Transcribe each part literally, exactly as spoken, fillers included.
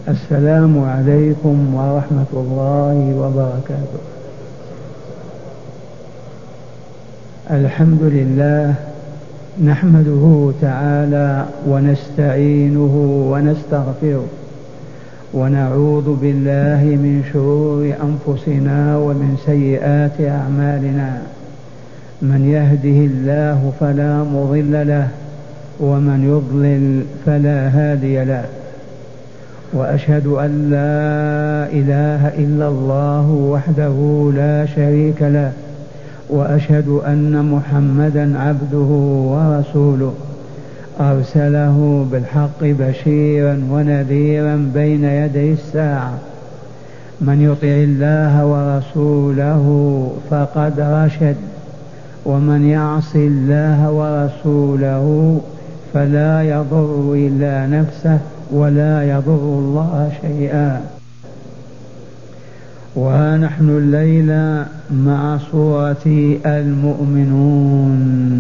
السلام عليكم ورحمة الله وبركاته. الحمد لله نحمده تعالى ونستعينه ونستغفره ونعوذ بالله من شرور أنفسنا ومن سيئات أعمالنا. من يهده الله فلا مضل له ومن يضلل فلا هادي له، وأشهد أن لا إله إلا الله وحده لا شريك له، وأشهد أن محمدا عبده ورسوله أرسله بالحق بشيرا ونذيرا بين يدي الساعة. من يطع الله ورسوله فقد رشد، ومن يعص الله ورسوله فلا يضر إلا نفسه ولا يضر الله شيئا. ونحن الليلة مع سورة المؤمنون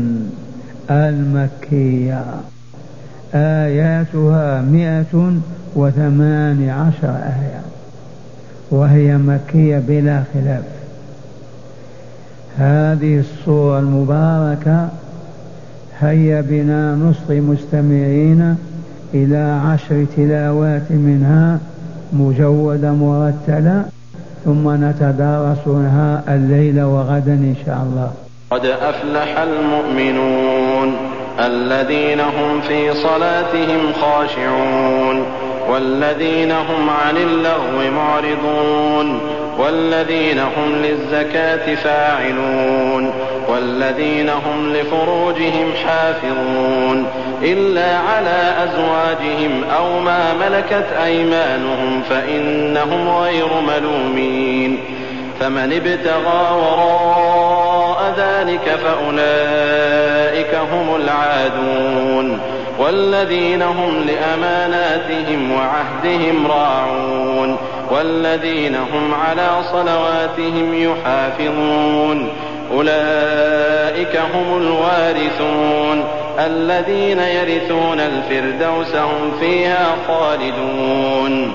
المكية، آياتها مئة وثمان عشر آية، وهي مكية بلا خلاف. هذه السورة المباركة هيا بنا نصغي مستمعين إلى عشر تلاوات منها مجودة مرتلة، ثم نتدارسها الليل وغدا إن شاء الله. قد أفلح المؤمنون الذين هم في صلاتهم خاشعون والذين هم عن اللغو معرضون والذين هم للزكاة فاعلون والذين هم لفروجهم حافظون إلا على أزواجهم أو ما ملكت أيمانهم فإنهم غير ملومين. فمن ابتغى وراء ذلك فأولئك هم العادون والذين هم لأماناتهم وعهدهم راعون والذين هم على صلواتهم يحافظون أولئك هم الوارثون الذين يرثون الفردوس هم فيها خالدون.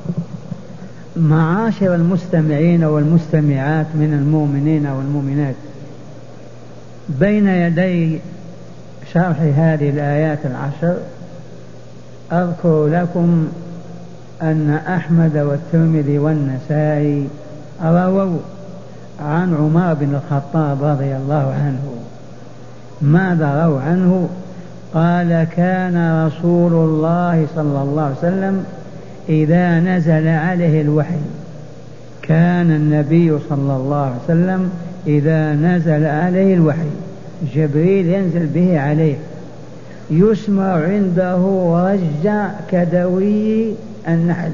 معاشر المستمعين والمستمعات من المؤمنين والمؤمنات، بين يدي شرح هذه الآيات العشر أذكر لكم أن أحمد والترمذي والنسائي رووا عن عمر بن الخطاب رضي الله عنه. ماذا رووا عنه؟ قال: كان رسول الله صلى الله عليه وسلم إذا نزل عليه الوحي، كان النبي صلى الله عليه وسلم إذا نزل عليه الوحي جبريل ينزل به عليه يسمع عنده رج كدوي النحل.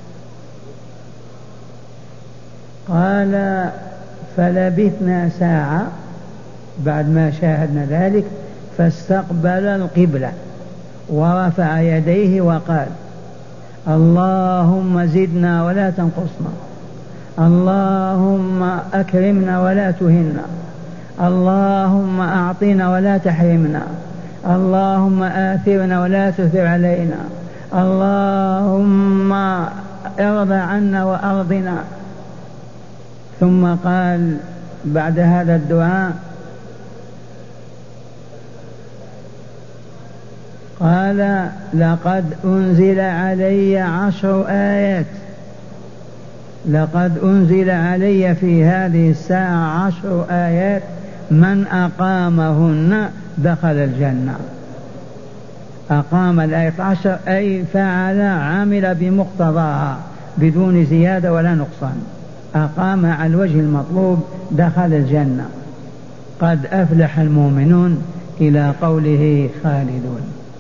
قال: فلبثنا ساعة بعد ما شاهدنا ذلك، فاستقبل القبلة ورفع يديه وقال: اللهم زدنا ولا تنقصنا، اللهم أكرمنا ولا تهنا، اللهم أعطنا ولا تحرمنا، اللهم آثرنا ولا تثر علينا، اللهم ارض عنا وأرضنا. ثم قال بعد هذا الدعاء: قال: لقد أنزل علي عشر آيات، لقد أنزل علي في هذه الساعة عشر آيات، من أقامهن دخل الجنة. أقام الآية عشر أي فعل عمل بمقتضاها بدون زيادة ولا نقصان، أقام على الوجه المطلوب دخل الجنة. قد أفلح المؤمنون إلى قوله خالدون.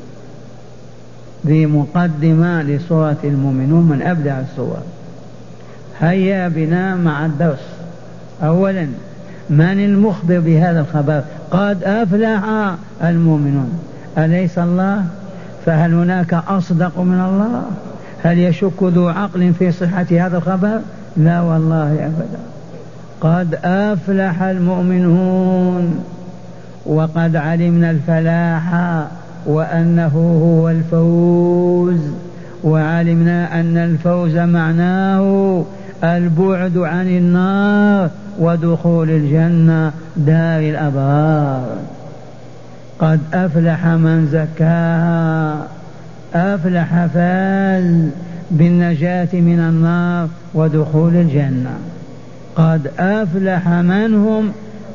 ذي مقدمة لسورة المؤمنون من أبدع السور. هيا بنا مع الدرس. أولا، من المخبر بهذا الخبر؟ قد أفلح المؤمنون، أليس الله؟ فهل هناك أصدق من الله؟ هل يشك ذو عقل في صحة هذا الخبر؟ لا والله أبدا. قد أفلح المؤمنون، وقد علمنا الفلاح وأنه هو الفوز، وعلمنا أن الفوز معناه البعد عن النار ودخول الجنة دار الأبرار. قد أفلح من زكاها، أفلح فاز بالنجاة من النار ودخول الجنة. قد أفلح من هم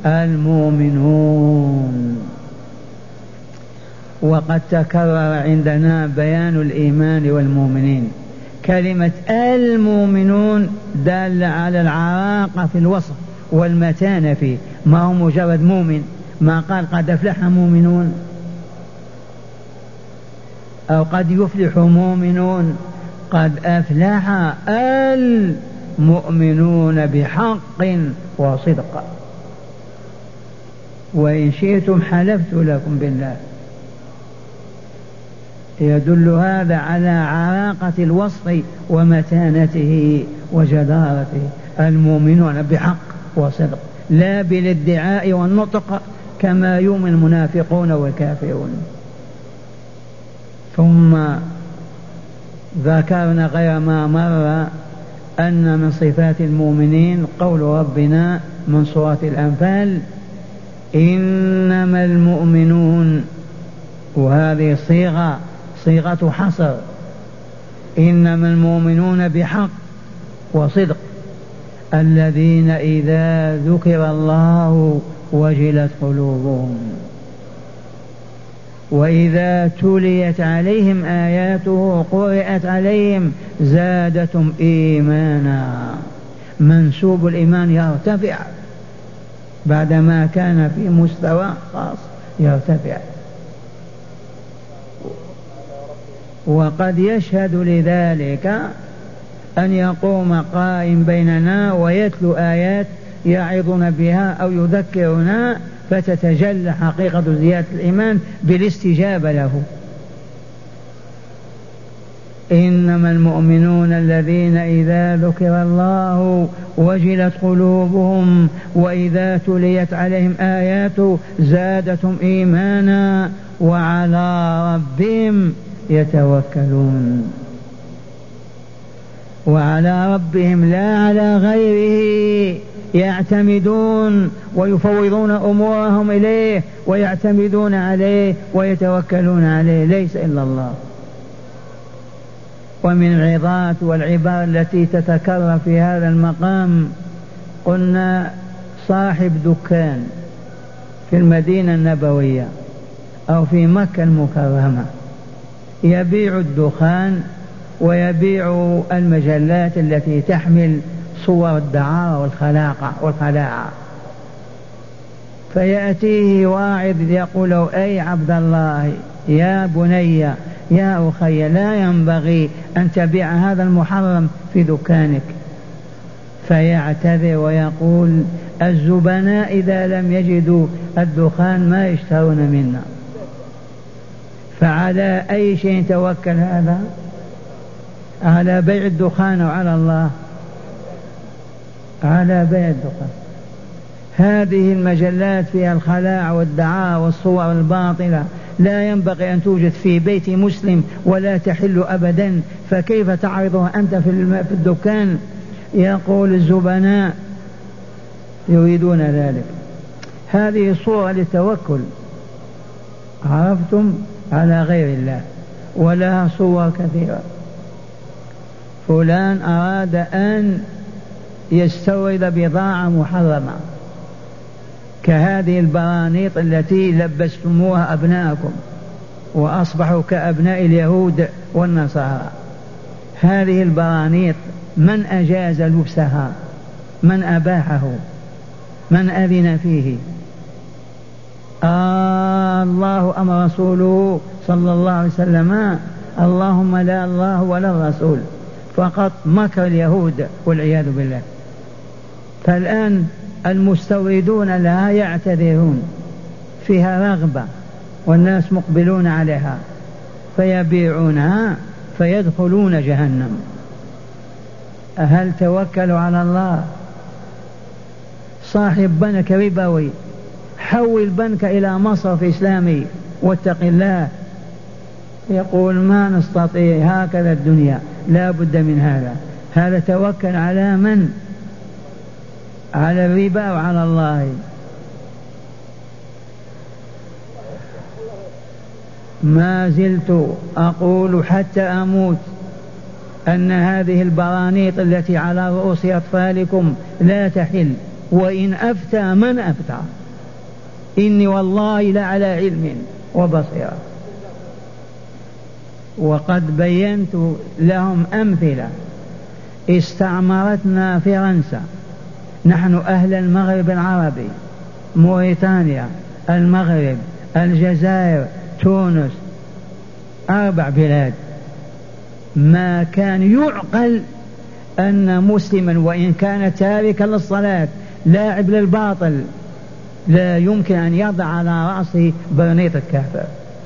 المؤمنون. وقد تكرر عندنا بيان الإيمان والمؤمنين. كلمة المؤمنون دالة على العراقة في الوصف والمتانة فيه، ما هو مجرد مؤمن، ما قال قد أفلح مؤمنون أو قد يفلح مؤمنون، قد أفلح المؤمنون بحق وصدق. وإن شئتم حلفت لكم بالله. يدل هذا على عراقة الوصف ومتانته وجدارته. المؤمنون بحق وصدق، لا بالادعاء والنطق كما يؤمن المنافقون والكافرون. ثم ذكرنا غير ما مر أن من صفات المؤمنين قول ربنا من سورة الأنفال إنما المؤمنون، وهذه صيغة صيغة حصر، إنما المؤمنون بحق وصدق الذين إذا ذكر الله وجلت قلوبهم وإذا تليت عليهم آياته قرأت عليهم زادتهم إيمانا. منسوب الإيمان يرتفع بعدما كان في مستوى خاص يرتفع. وقد يشهد لذلك أن يقوم قائم بيننا ويتلو آيات يعظنا بها أو يذكرنا فتتجلى حقيقة زيادة الإيمان بالاستجابة له. إنما المؤمنون الذين إذا ذكر الله وجلت قلوبهم وإذا تليت عليهم آياته زادتهم إيمانا وعلى ربهم يتوكلون. وعلى ربهم لا على غيره يعتمدون ويفوضون أمورهم إليه ويعتمدون عليه ويتوكلون عليه، ليس إلا الله. ومن العظات والعبار التي تتكرر في هذا المقام قلنا صاحب دكان في المدينة النبوية أو في مكة المكرمة يبيع الدخان ويبيع المجلات التي تحمل صور الدعارة والخلاقة والخلاعة، فيأتيه واعظ يقول له أي عبد الله يا بني يا أخي لا ينبغي أن تبيع هذا المحرم في دكانك، فيعتذر ويقول الزبناء إذا لم يجدوا الدخان ما يشترون منا. فعلى أي شيء توكل هذا؟ على بيع الدخان وعلى الله؟ على بيع الدخان. هذه المجلات فيها الخلاع والدعاء والصور الباطلة لا ينبغي أن توجد في بيت مسلم ولا تحل أبدا، فكيف تعرضها أنت في الدكان؟ يقول الزبناء يريدون ذلك. هذه صورة للتوكل، عرفتم، على غير الله. ولها صور كثيرة. فلان أراد أن يستورد بضاعة محرمة كهذه البرانيط التي لبستموها أبناءكم وأصبحوا كأبناء اليهود والنصارى. هذه البرانيط من أجاز لبسها؟ من أباحه؟ من أذن فيه؟ آه الله أمر رسوله صلى الله عليه وسلم؟ اللهم لا الله ولا الرسول، فقط مكر اليهود والعياذ بالله. فالآن المستوردون لها يعتذرون، فيها رغبة والناس مقبلون عليها فيبيعونها فيدخلون جهنم. هل توكلوا على الله؟ صاحب بنك ربوي حول بنك إلى مصرف إسلامي واتق الله، يقول ما نستطيع، هكذا الدنيا لا بد من هذا. هذا توكل على من؟ على الربا وعلى الله. ما زلت أقول حتى أموت أن هذه البرانيط التي على رؤوس أطفالكم لا تحل، وإن أفتى من أفتى، إني والله لعلى علم وبصيرة. وقد بينت لهم أمثلة. استعمرتنا فرنسا، نحن أهل المغرب العربي، موريتانيا، المغرب، الجزائر، تونس، أربع بلاد. ما كان يعقل أن مسلما وإن كان تاركا للصلاة لاعب للباطل لا يمكن أن يضع على رأسه برنيط الكافر.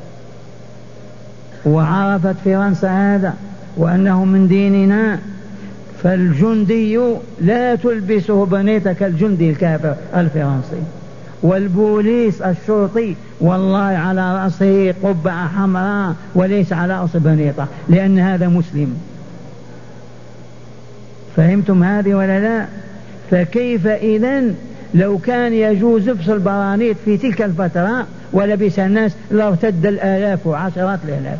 وعرفت فرنسا هذا وأنه من ديننا، فالجندي لا تلبسه برنيطة كالجندي الكافر الفرنسي، والبوليس الشرطي والله على رأسه قبعة حمراء وليس على رأسه برنيطة، لأن هذا مسلم. فهمتم هذه ولا لا؟ فكيف إذن لو كان يجوز لبس البرانيط في تلك الفترة ولبس الناس لارتد الآلاف وعشرات الآلاف.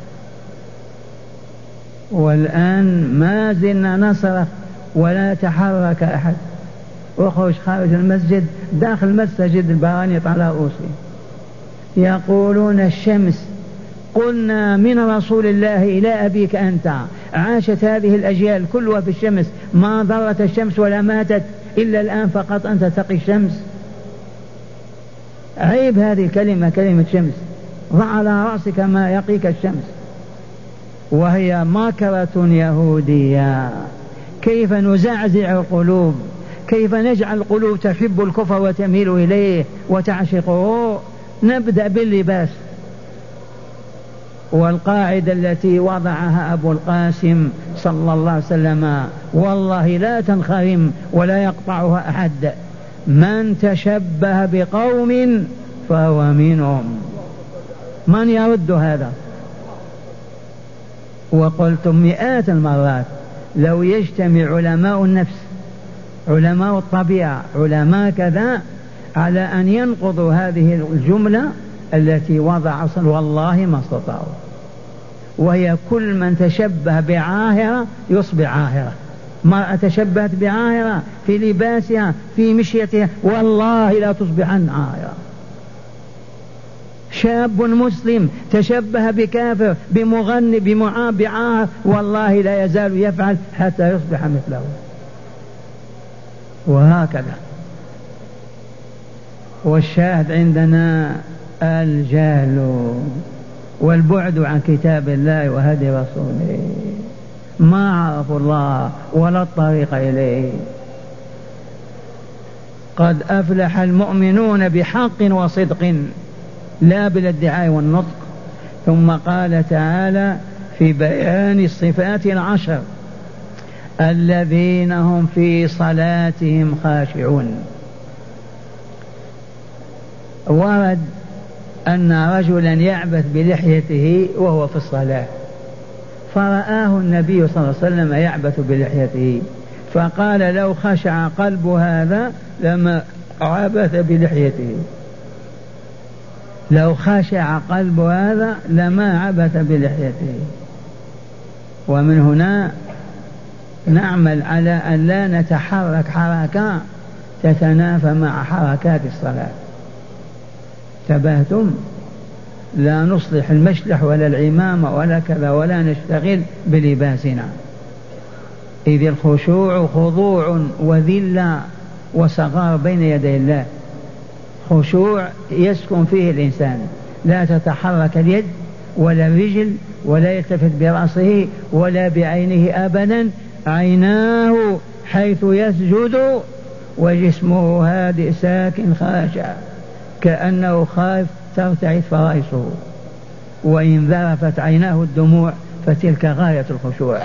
والآن ما زلنا نصرخ ولا تحرك أحد. اخرج خارج المسجد، داخل المسجد البرانيط على رؤوسهم. يقولون الشمس، قلنا من رسول الله إلى أبيك أنت، عاشت هذه الأجيال كلها في الشمس، ما ضرت الشمس ولا ماتت إلا الآن فقط أنت تقي الشمس. عيب هذه الكلمة، كلمة شمس، ضع على رأسك ما يقيك الشمس. وهي ماكرة يهودية. كيف نزعزع القلوب؟ كيف نجعل القلوب تحب الكفر وتميل إليه وتعشقه؟ نبدأ باللباس. والقاعدة التي وضعها أبو القاسم صلى الله عليه وسلم والله لا تنخرم ولا يقطعها أحد: من تشبه بقوم فهو منهم. من يرد هذا؟ وقلت مئات المرات لو يجتمع علماء النفس، علماء الطبيعة، علماء كذا، على أن ينقضوا هذه الجملة التي وضع أصل، والله ما استطاعوا. وهي كل من تشبه بعاهرة يصبح عاهرة. مرأة تشبهت بعاهرة في لباسها في مشيتها والله لا تصبحن عاهرة. شاب مسلم تشبه بكافر بمغني بمعاب بعاهر والله لا يزال يفعل حتى يصبح مثله. وهكذا. والشاهد عندنا الجهل والبعد عن كتاب الله وهدي رسوله، ما عرفوا الله ولا الطريق إليه. قد أفلح المؤمنون بحق وصدق لا بالادعاء والنطق. ثم قال تعالى في بيان الصفات العشر: الذين هم في صلاتهم خاشعون. ورد أن رجلا يعبث بلحيته وهو في الصلاة، فرآه النبي صلى الله عليه وسلم يعبث بلحيته، فقال: لو خشع قلب هذا لما عبث بلحيته، لو خشع قلب هذا لما عبث بلحيته. ومن هنا نعمل على أن لا نتحرك حركة تتنافى مع حركات الصلاة. تبهتم؟ لا نصلح المشلح ولا العمامة ولا كذا، ولا نشتغل بلباسنا، إذ الخشوع خضوع وذلة وصغار بين يدي الله. خشوع يسكن فيه الإنسان، لا تتحرك اليد ولا الرجل ولا يلتفت برأسه ولا بعينه أبدا، عيناه حيث يسجد وجسمه هادئ ساكن خاشع كأنه خائف ترتعد فرائصه، وإن ذرفت عيناه الدموع فتلك غاية الخشوع.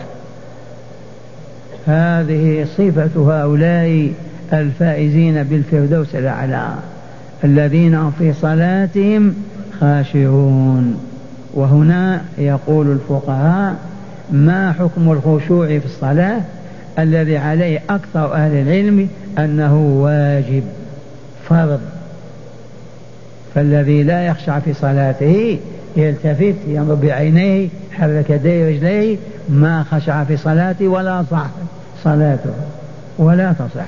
هذه صفة هؤلاء الفائزين بالفردوس الأعلى، الذين هم في صلاتهم خاشعون. وهنا يقول الفقهاء: ما حكم الخشوع في الصلاة؟ الذي عليه أكثر أهل العلم أنه واجب فرض، فالذي لا يخشع في صلاته يلتفت ينظر بعينيه حرك يديه رجليه ما خشع في صلاته ولا صح صلاته ولا تصح.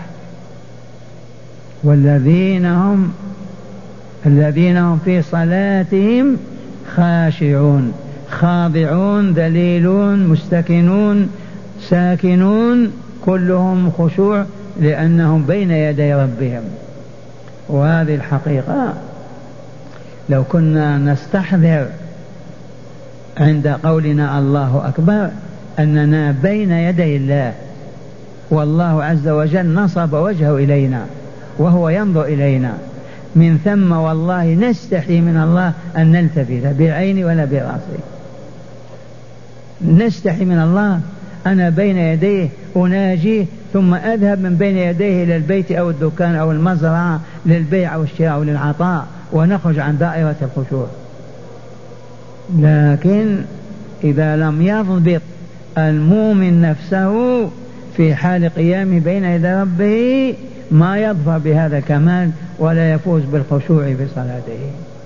والذين هم الذين هم في صلاتهم خاشعون خاضعون ذليلون مستكنون ساكنون، كلهم خشوع لأنهم بين يدي ربهم. وهذه الحقيقة لو كنا نستحضر عند قولنا الله أكبر أننا بين يدي الله، والله عز وجل نصب وجهه إلينا وهو ينظر إلينا، من ثم والله نستحي من الله أن نلتفت بعين ولا برأسه، نستحي من الله. أنا بين يديه أناجيه ثم أذهب من بين يديه إلى البيت أو الدكان أو المزرعة للبيع أو الشراء أو للعطاء ونخرج عن دائرة الخشوع. لكن إذا لم يضبط المؤمن نفسه في حال قيامه بين يدي ربه ما يظفر بهذا الكمال ولا يفوز بالخشوع في صلاته.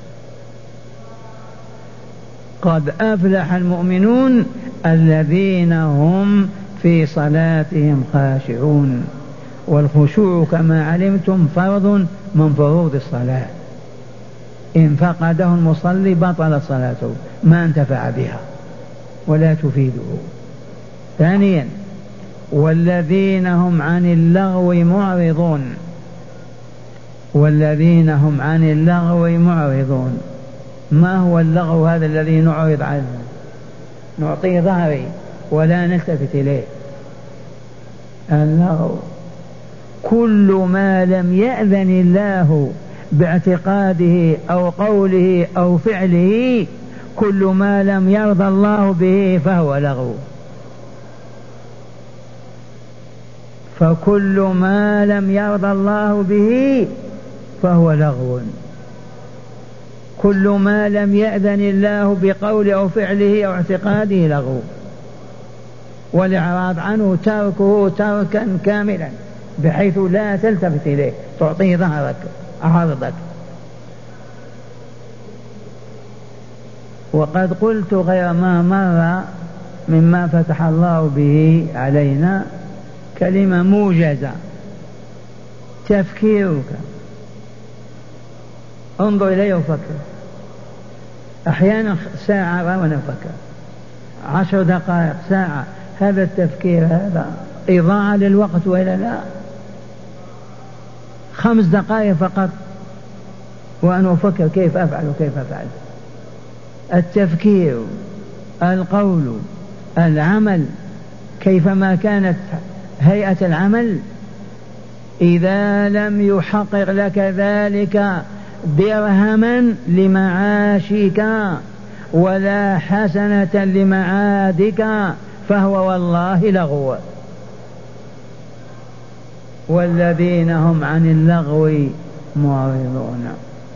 قد أفلح المؤمنون الذين هم في صلاتهم خاشعون. والخشوع كما علمتم فرض من فروض الصلاة، إن فقده المصلي بطل صلاته ما انتفع بها ولا تفيده. ثانيا: والذين هم عن اللغو معرضون. والذين هم عن اللغو معرضون. ما هو اللغو هذا الذي نعرض عنه؟ نعطيه ظهري ولا نلتفت إليه. اللغو كل ما لم يأذن الله باعتقاده أو قوله أو فعله، كل ما لم يرضى الله به فهو لغو. فكل ما لم يرضى الله به فهو لغو، كل ما لم يأذن الله بقول أو فعله أو اعتقاده لغو، والإعراض عنه تركه تركا كاملا بحيث لا تلتفت إليه، تعطيه ظهرك عرضك. وقد قلت غير ما مر مما فتح الله به علينا كلمة موجزة: تفكيرك. انظر إلي وفكر. أحيانا ساعة وأنا أفكر، عشر دقائق، ساعة، هذا التفكير هذا إضاعة للوقت وإلا لا؟ خمس دقائق فقط وأنا أفكر كيف أفعل وكيف أفعل. التفكير، القول، العمل، كيفما كانت هيئة العمل، إذا لم يحقق لك ذلك درهما لمعاشك ولا حسنة لمعادك فهو والله لغو. والذين هم عن اللغو معرضون.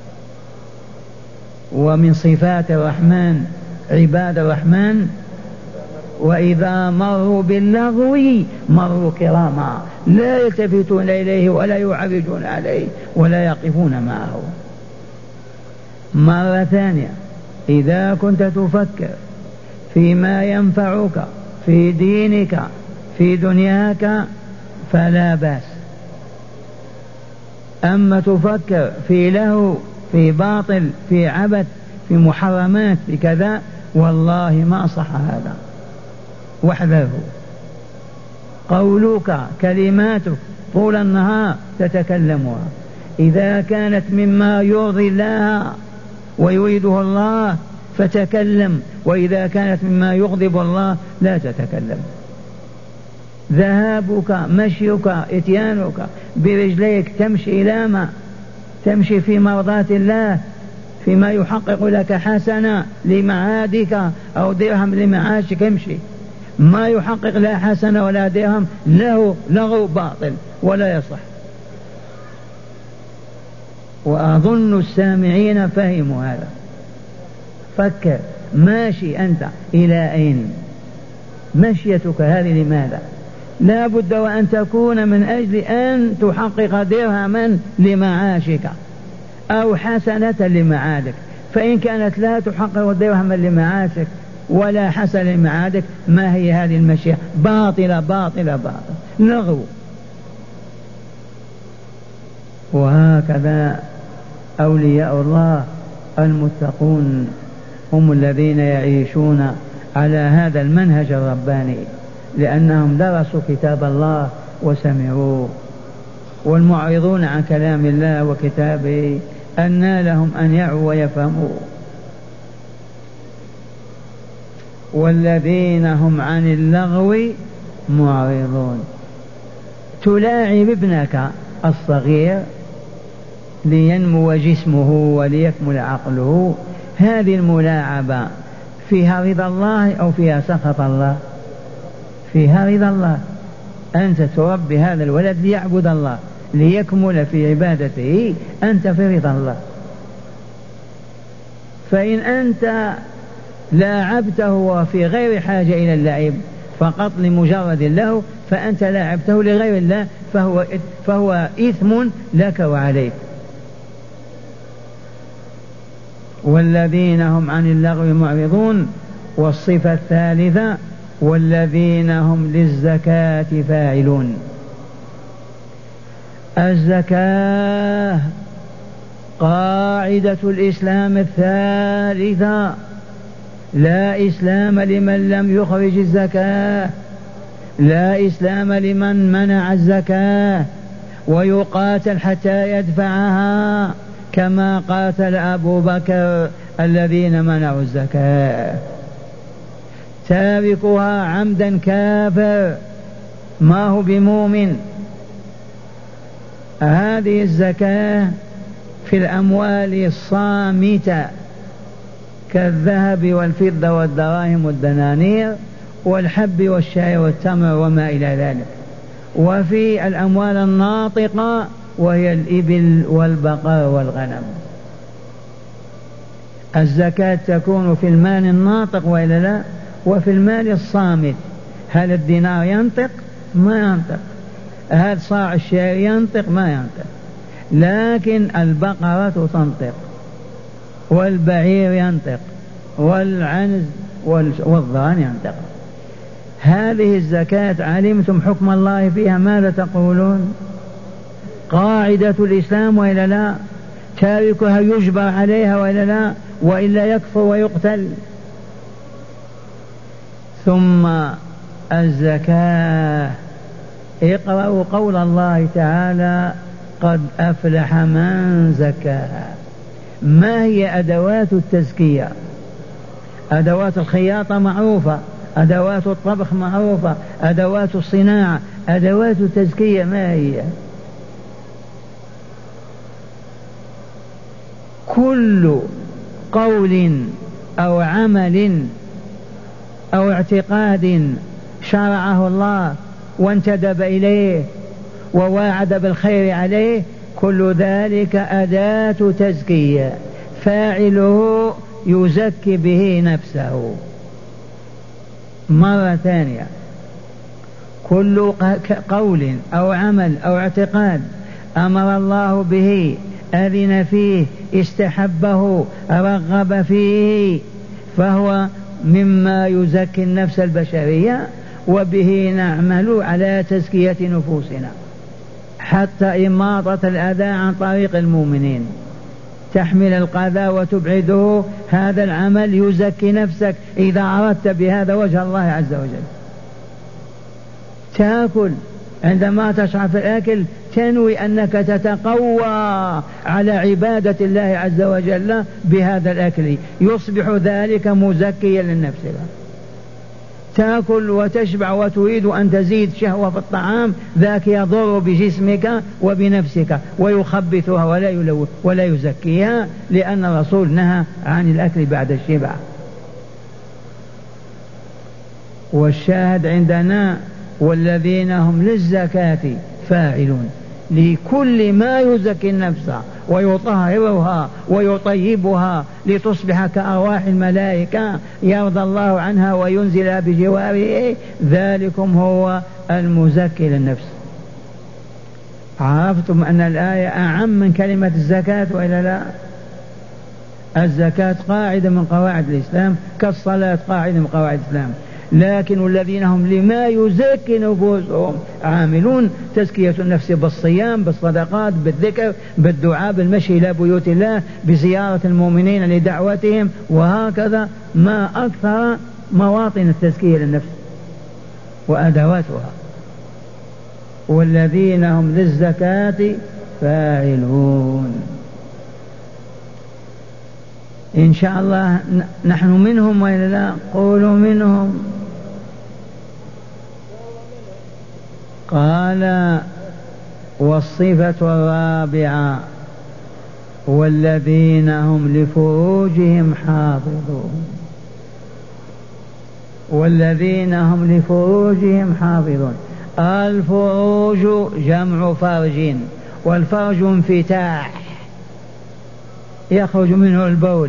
ومن صفات الرحمن عباد الرحمن وإذا مروا باللغو مروا كراما، لا يلتفتون إليه ولا يعرجون عليه ولا يقفون معه. مرة ثانية: إذا كنت تفكر فيما ينفعك في دينك في دنياك فلا بأس، أما تفكر في لهو في باطل في عبث في محرمات في كذا والله ما صح هذا، واحذره. قولك كلماتك طول النهار تتكلمها إذا كانت مما يرضي الله ويريده الله فتكلم، وإذا كانت مما يغضب الله لا تتكلم. ذهابك مشيك اتيانك برجليك تمشي إلى ما تمشي في مرضاة الله فيما يحقق لك حسنة لمعادك أو درهم لمعاشك امشي، ما يحقق لا حسنة ولا درهم له لغو باطل ولا يصح. وأظن السامعين فهموا هذا. فكر ماشي أنت إلى أين؟ مشيتك هذه لماذا؟ لا بد وأن تكون من أجل أن تحقق درهما لمعاشك أو حسنة لمعادك، فإن كانت لا تحقق درهما لمعاشك ولا حسنة لمعادك، ما هي هذه المشيئة؟ باطلة باطلة باطلة، لغو. وهكذا أولياء الله المتقون هم الذين يعيشون على هذا المنهج الرباني، لأنهم درسوا كتاب الله وسمعوه. والمعرضون عن كلام الله وكتابه أنى لهم أن يعوا ويفهموا. والذين هم عن اللغو معرضون. تلاعب ابنك الصغير لينمو جسمه وليكمل عقله، هذه الملاعبة فيها رضا الله أو فيها سخط الله؟ فيها رضا الله. أنت تربي هذا الولد ليعبد الله ليكمل في عبادته، أنت في رضا الله. فإن أنت لاعبته وفي غير حاجة إلى اللعب فقط لمجرد له، فأنت لاعبته لغير الله، فهو, فهو إثم لك وعليك. والذين هم عن اللغو معرضون. والصفة الثالثة والذين هم للزكاة فاعلون. الزكاة قاعدة الإسلام الثالثة، لا إسلام لمن لم يخرج الزكاة، لا إسلام لمن منع الزكاة ويقاتل حتى يدفعها كما قاتل أبو بكر الذين منعوا الزكاة. تاركها عمدا كافر ما هو بمؤمن. هذه الزكاة في الأموال الصامتة كالذهب والفضة والدراهم والدنانير والحب والشعير والتمر وما إلى ذلك. وفي الأموال الناطقة وهي الإبل والبقر والغنم. الزكاة تكون في المال الناطق وإلا لا؟ وفي المال الصامت. هل الدينار ينطق؟ ما ينطق. هل صاع الشعير ينطق؟ ما ينطق. لكن البقرة تنطق والبعير ينطق والعنز والضان ينطق. هذه الزكاة علمتم حكم الله فيها ماذا تقولون؟ قاعدة الإسلام وإلا لا؟ تاركها يجبر عليها وإلا لا؟ وإلا يكفر ويقتل. ثم الزكاة، اقرأوا قول الله تعالى قد أفلح من زكاها. ما هي أدوات التزكية؟ أدوات الخياطة معروفة، أدوات الطبخ معروفة، أدوات الصناعة، أدوات التزكية ما هي؟ كل قول أو عمل أو اعتقاد شرعه الله وانتدب إليه وواعد بالخير عليه، كل ذلك أداة تزكية، فاعله يزكي به نفسه. مرة ثانية، كل قول أو عمل أو اعتقاد أمر الله به، أذن فيه، استحبه، رغب فيه، فهو مما يزكي النفس البشرية، وبه نعمل على تزكية نفوسنا حتى إماطة الأذى عن طريق المؤمنين، تحمل القذى وتبعده. هذا العمل يزكي نفسك إذا أردت بهذا وجه الله عز وجل. تأكل، عندما تشعر في الأكل تنوي أنك تتقوى على عبادة الله عز وجل بهذا الأكل، يصبح ذلك مزكيا للنفس. تأكل وتشبع وتريد أن تزيد شهوة في الطعام، ذاك يضر بجسمك وبنفسك ويخبثها ولا يلوث ولا يزكيها، لأن الرسول نهى عن الأكل بعد الشبع. والشاهد عندنا والذين هم للزكاة فاعلون، لكل ما يزكي النفس ويطهرها ويطيبها لتصبح كأرواح الملائكة يرضى الله عنها وينزل بجواره، ذلكم هو المزكي للنفس. عرفتم أن الآية أعم من كلمة الزكاة وإلا لا؟ الزكاة قاعدة من قواعد الإسلام كالصلاة قاعدة من قواعد الإسلام، لكن الذين هم لما يزكي نفوسهم عاملون تزكية النفس بالصيام بالصدقات بالذكر بالدعاء بالمشي إلى بيوت الله بزيارة المؤمنين لدعوتهم، وهكذا ما أكثر مواطن التزكية للنفس وأدواتها. والذين هم للزكاة فاعلون. إن شاء الله نحن منهم وإلا لا؟ قولوا منهم. قال والصفة الرابعة والذين هم لفروجهم حافظون. والذين هم لفروجهم حافظون. الفروج جمع فرج، والفرج انفتاح يخرج منه البول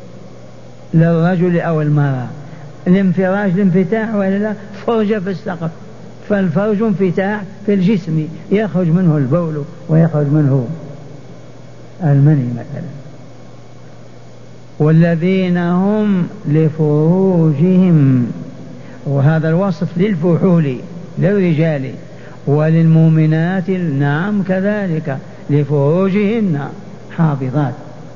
للرجل أو المرأة. الانفراج الانفتاح ولا لا؟ فرج في السقف، فالفرج انفتاح في الجسم يخرج منه البول ويخرج منه المني مثلا. والذين هم لفروجهم، وهذا الوصف للفحول للرجال وللمؤمنات نعم كذلك لفروجهن حافظات.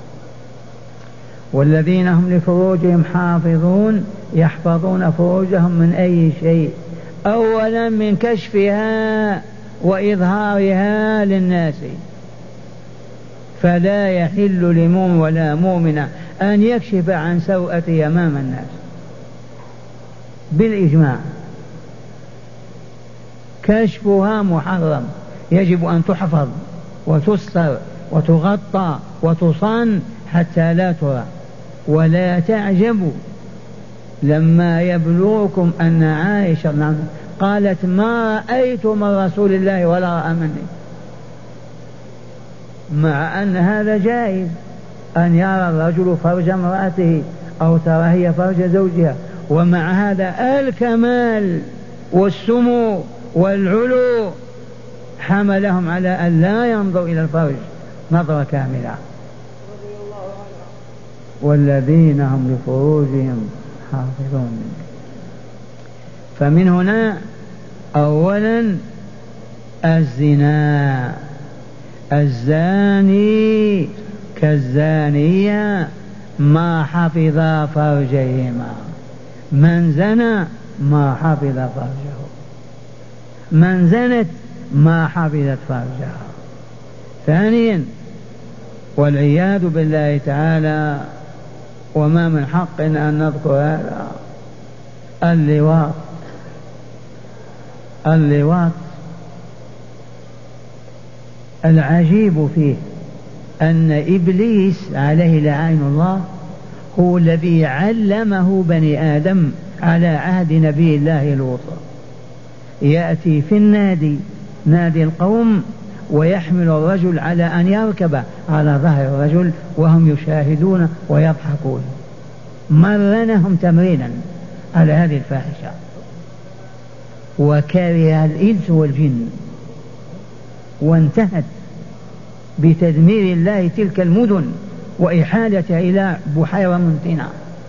والذين هم لفروجهم حافظون يحفظون فروجهم من أي شيء؟ أولا من كشفها وإظهارها للناس، فلا يحل لمؤمن ولا مؤمنة أن يكشف عن سوءته أمام الناس بالإجماع. كشفها محرم، يجب أن تحفظ وتستر وتغطى وتصان حتى لا ترى. ولا تعجبوا لما يبلغكم أن عائشة قالت ما رأيت من رسول الله ولا رأى مني، مع أن هذا جائز أن يرى الرجل فرج امرأته أو ترى هي فرج زوجها، ومع هذا الكمال والسمو والعلو حملهم على أن لا ينظر إلى الفرج نظرة كاملة. والذين هم لفروجهم حافظون. فمن هنا أولا الزنا، الزاني كالزانية ما حفظ فرجهما، من زنى ما حفظ فرجه، من زنت ما حفظت فرجها. ثانيا والعياذ بالله تعالى، وما من حق أن نذكر هذا، اللواط. اللواط العجيب فيه أن إبليس عليه لعين الله هو الذي علمه بني آدم على عهد نبي الله لوط. يأتي في النادي نادي القوم ويحمل الرجل على أن يركب على ظهر الرجل وهم يشاهدون ويضحكون. مرنهم تمرينا على هذه الفاحشة، وكره الإنس والجن، وانتهت بتدمير الله تلك المدن وإحالتها إلى بحيرة ممتنة.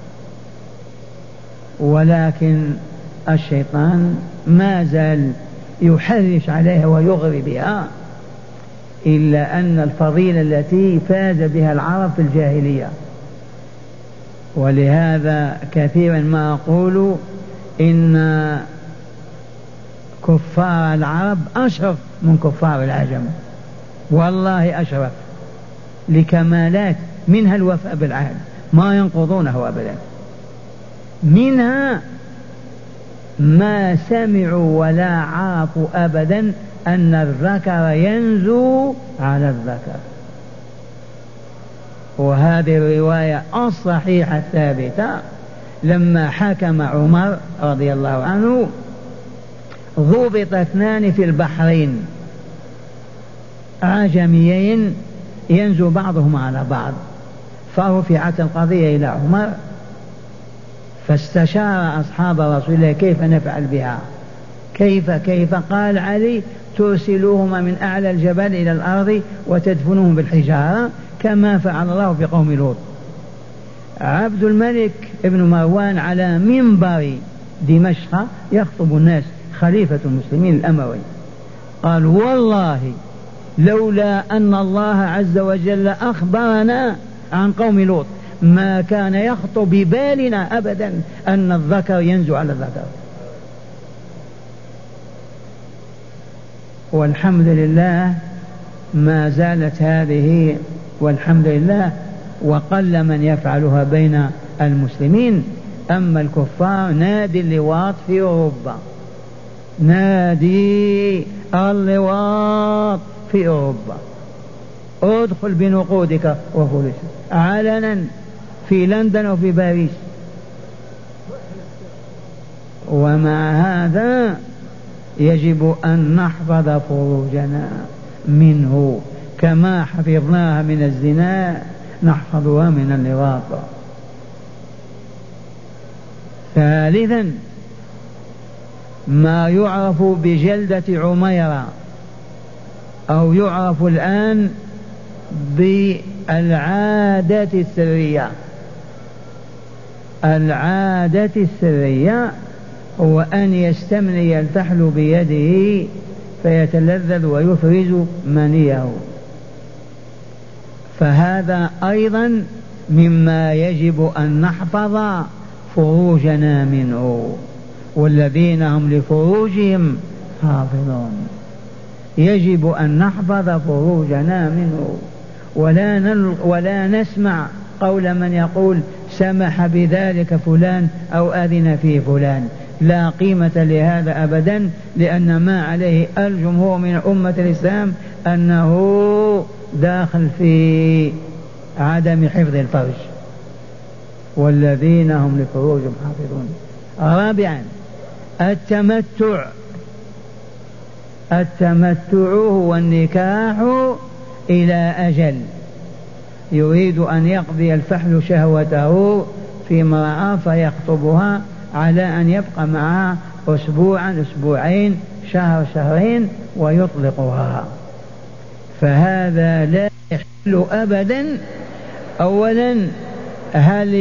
ولكن الشيطان ما زال يحرش عليها ويغري بها، إلا أن الفضيلة التي فاز بها العرب في الجاهلية. ولهذا كثيرا ما أقول إن كفار العرب أشرف من كفار العجم، والله أشرف لكمالات، منها الوفاء بالعهد ما ينقضونه أبدا، منها ما سمعوا ولا عرفوا أبدا أن الذكر ينزو على الذكر. وهذه الرواية الصحيحة الثابتة لما حكم عمر رضي الله عنه ضبط اثنان في البحرين عجميين ينزو بعضهم على بعض، فرفعت القضية إلى عمر فاستشار أصحاب رسول الله كيف نفعل بها، كيف كيف قال علي ترسلوهما من أعلى الجبل إلى الأرض وتدفنوهم بالحجارة كما فعل الله في قوم لوط. عبد الملك ابن مروان على منبر دمشق يخطب الناس خليفة المسلمين الأموي قال والله لولا أن الله عز وجل أخبرنا عن قوم لوط ما كان يخطر ببالنا أبدا أن الذكر ينزو على الذكر. والحمد لله ما زالت هذه، والحمد لله، وقل من يفعلها بين المسلمين. أما الكفار نادي اللواط في أوروبا، نادي اللواط في أوروبا، ادخل بنقودك وفلوسك علنا في لندن وفي باريس. ومع هذا يجب أن نحفظ فروجنا منه كما حفظناها من الزنا نحفظها من اللواط. ثالثا ما يعرف بجلدة عميرة أو يعرف الآن بالعادة السرية. العادة السرية هو أن يستمني الفحل بيده فيتلذذ ويفرز منيه، فهذا أيضا مما يجب أن نحفظ فروجنا منه. والذين هم لفروجهم حافظون، يجب أن نحفظ فروجنا منه، ولا, نل ولا نسمع قول من يقول سمح بذلك فلان أو أذن فيه فلان. لا قيمة لهذا أبدا، لأن ما عليه الجمهور من أمة الإسلام أنه داخل في عدم حفظ الفرج. والذين هم لفروجهم حافظون. رابعا التمتع. التمتع هو النكاح إلى أجل، يريد أن يقضي الفحل شهوته في امرأة فيخطبها على أن يبقى معها أسبوعا أسبوعين شهر شهرين ويطلقها، فهذا لا يحل أبدا. أولا هل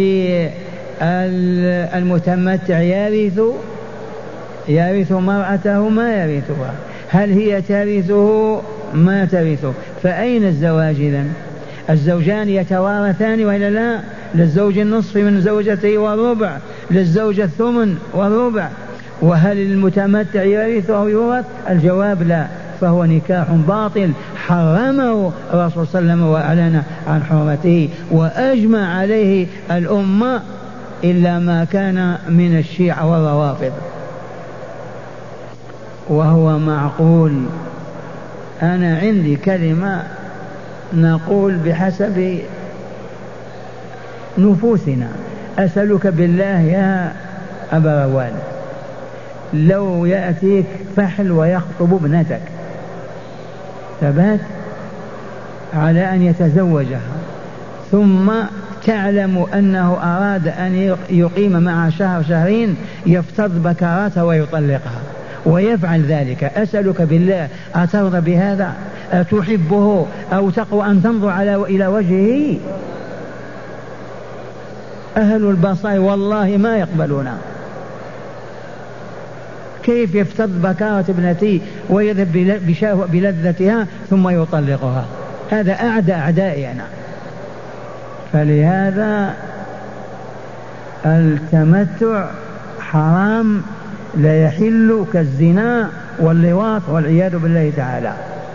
المتمتع يرث يرث مرأته؟ ما يرثها. هل هي ترثه؟ ما ترثه. فأين الزواج إذن؟ الزوجان يتوارثان وإلا لا؟ للزوج النصف من زوجته والربع، للزوج الثمن والربع. وهل المتمتع يرث أو يورث؟ الجواب لا، فهو نكاح باطل حرمه الرسول صلى الله عليه وسلم وأعلن عن حرمته، وأجمع عليه الأمة إلا ما كان من الشيعة والروافض، وهو معقول. أنا عندي كلمة نقول بحسب نفوسنا. أسألك بالله يا أبا روان، لو يأتيك فحل ويخطب ابنتك ثبات على أن يتزوجها، ثم تعلم أنه أراد أن يقيم معها شهر شهرين، يفتض بكاراتها ويطلقها ويفعل ذلك، أسألك بالله أترضى بهذا؟ أتحبه أو تقوى أن تنظر على إلى وجهه؟ أهل البصائر والله ما يقبلون. كيف يفتض بكارة ابنتي ويذهب بلذتها ثم يطلقها؟ هذا أعدى أعدائي أنا. فلهذا التمتع حرام، لا يحل كالزنا واللواط والعياذ بالله تعالى.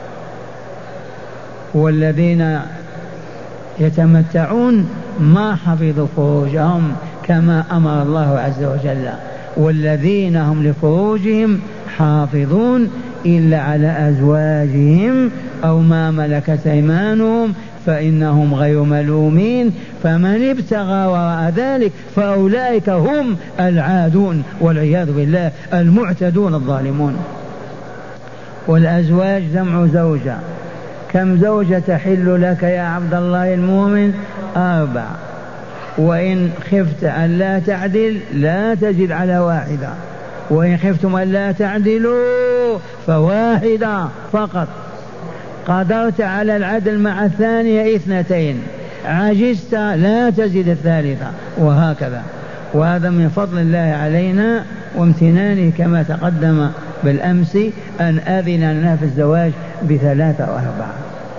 والذين يتمتعون ما حفظوا فروجهم كما أمر الله عز وجل. والذين هم لفروجهم حافظون إلا على أزواجهم أو ما ملكت أيمانهم فإنهم غير ملومين، فمن ابتغى وراء ذلك فأولئك هم العادون والعياذ بالله المعتدون الظالمون. والأزواج جمع زوجة، كم زوجة تحل لك يا عبد الله المؤمن؟ أربع. وإن خفت أن لا تعدل لا تزد على واحدة، وإن خفتم أن لا تعدلوا فواحدة فقط. قدرت على العدل مع الثانية اثنتين، عجزت لا تزد الثالثة، وهكذا. وهذا من فضل الله علينا وامتنانه كما تقدم بالأمس أن أذن لنا في الزواج بثلاثة وأربعة.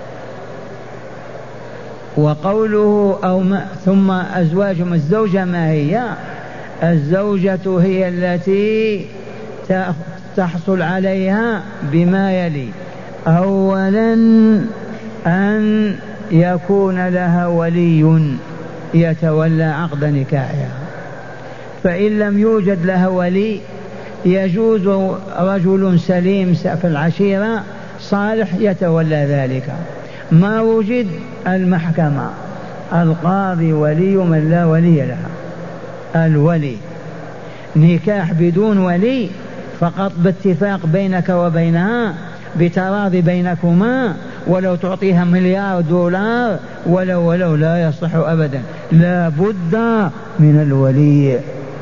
وقوله أو ما ثم أزواجهم، الزوجة ما هي؟ الزوجة هي التي تحصل عليها بما يلي: أولا أن يكون لها ولي يتولى عقد نكاحها، فإن لم يوجد لها ولي يجوز رجل سليم في العشيرة صالح يتولى ذلك. ما وجد المحكمة، القاضي ولي من لا ولي لها. الولي نكاح بدون ولي فقط باتفاق بينك وبينها بتراضي بينكما، ولو تعطيها مليار دولار ولو ولو لا يصح أبدا، لا بد من الولي.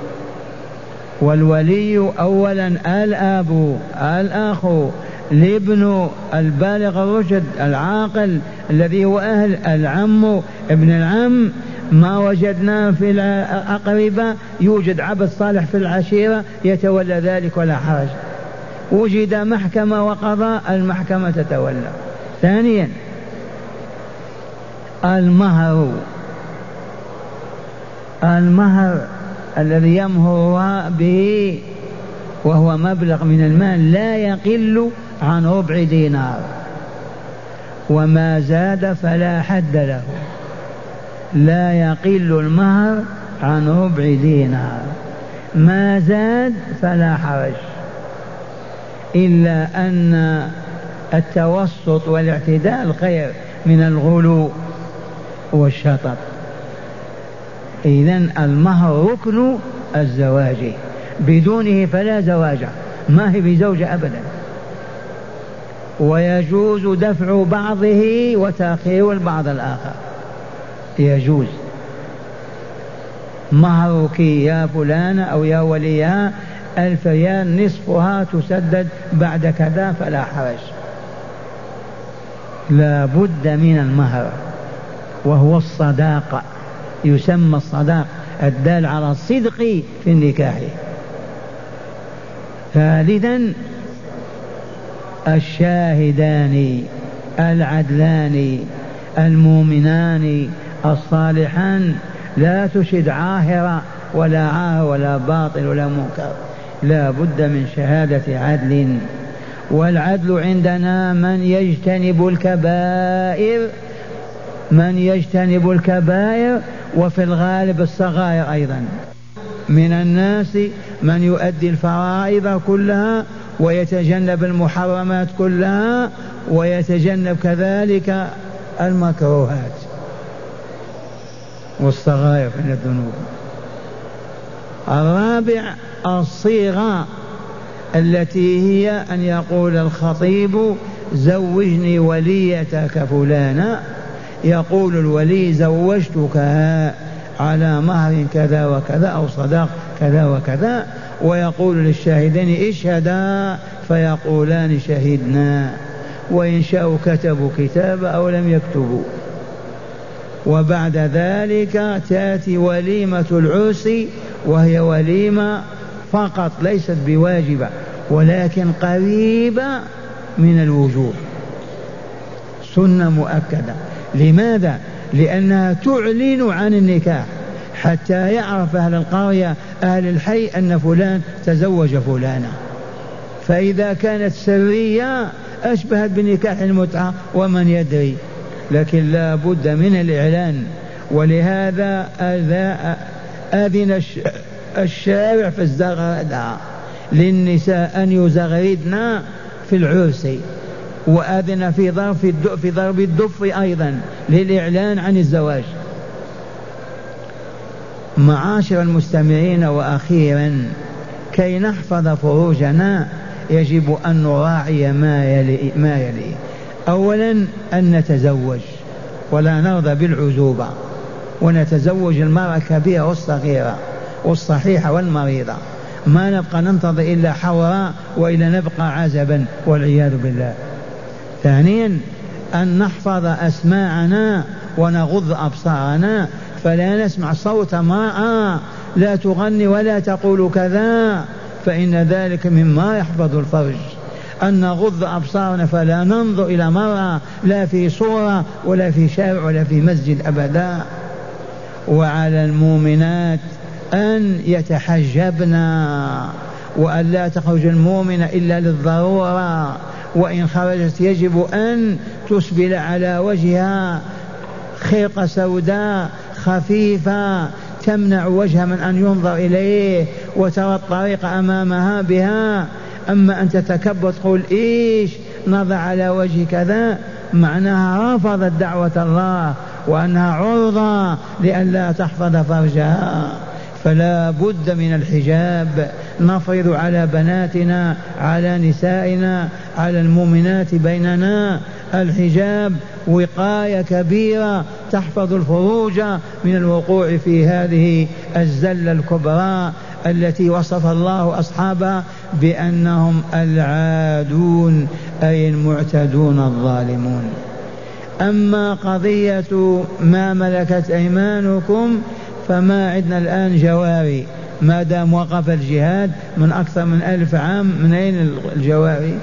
والولي أولا الأب، الأخ، الابن البالغ الرشد العاقل الذي هو أهل، العم، ابن العم. ما وجدنا في الأقرباء يوجد عبد صالح في العشيرة يتولى ذلك ولا حرج. وجد محكمة وقضاء، المحكمة تتولى. ثانيا المهر، المهر الذي يمهرها به وهو مبلغ من المال لا يقل عن ربع دينار، وما زاد فلا حد له. لا يقل المهر عن ربع دينار، ما زاد فلا حرج، إلا أن التوسط والاعتدال خير من الغلو والشطط. إذن المهر ركن الزواج، بدونه فلا زواج، ما هي بزوجة أبدا. ويجوز دفع بعضه وتأخير البعض الآخر، يجوز. مهرك يا فلان أو يا وليها ألف ريال، نصفها تسدد بعد كذا فلا حرج. لا بد من المهر، وهو الصداقة، يسمى الصداق الدال على الصدق في النكاح. ثالثا الشاهدان العدلان المؤمنان الصالحان، لا تشهد عاهرة ولا عاهر ولا باطل ولا منكر، لا بد من شهادة عدل. والعدل عندنا من يجتنب الكبائر، من يجتنب الكبائر، وفي الغالب الصغائر أيضا. من الناس من يؤدي الفرائض كلها ويتجنب المحرمات كلها ويتجنب كذلك المكروهات والصغائر من الذنوب. الرابع الصيغة التي هي أن يقول الخطيب زوجني وليتك فلانا، يقول الولي زوجتكها على مهر كذا وكذا أو صداق كذا وكذا، ويقول للشاهدين اشهدا فيقولان شهدنا، وإن شاءوا كتبوا كتابا أو لم يكتبوا. وبعد ذلك تأتي وليمة العرس، وهي وليمة فقط ليست بواجبة ولكن قريبة من الوجوب، سنة مؤكدة. لماذا؟ لأنها تعلن عن النكاح حتى يعرف أهل القرية أهل الحي أن فلان تزوج فلانا. فإذا كانت سرية أشبهت بنكاح المتعة ومن يدري، لكن لا بد من الإعلان. ولهذا أذن الشارع في الزغردة للنساء أن يزغردن في العرس، وأذن في ضرب في ضرب الدف أيضا للإعلان عن الزواج. معاشر المستمعين، وأخيرا كي نحفظ فروجنا يجب أن نراعي ما يلي, ما يلي. أولا أن نتزوج ولا نرضى بالعزوبة، ونتزوج المرأة الكبيرة والصغيرة والصحيحة والمريضة، ما نبقى ننتظر إلا حوراء وإلا نبقى عزبا والعياذ بالله. ثانيا أن نحفظ أسماعنا ونغض أبصارنا، فلا نسمع صوت امرأة لا تغني ولا تقول كذا، فإن ذلك مما يحفظ الفرج. أن نغض أبصارنا فلا ننظر إلى مرأة لا في صورة ولا في شارع ولا في مسجد أبدا. وعلى المؤمنات أن يتحجبن، وأن لا تخرج المؤمنة إلا للضرورة، وإن خرجت يجب أن تسبل على وجهها خرقة سوداء خفيفة تمنع وجهها من أن ينظر إليه وترى الطريق أمامها بها. أما أن تتكبر تقول إيش نضع على وجه كذا، معناها رفضت دعوة الله وأنها عرضة لئلا تحفظ فرجها. فلا بد من الحجاب، نفرض على بناتنا على نسائنا على المؤمنات بيننا الحجاب، وقاية كبيرة تحفظ الفروج من الوقوع في هذه الزلة الكبرى التي وصف الله أصحابها بأنهم العادون أي المعتدون الظالمون. أما قضية ما ملكت أيمانكم فما عندنا الآن جواري، ما دام وقف الجهاد من أكثر من ألف عام. من أين الجواري؟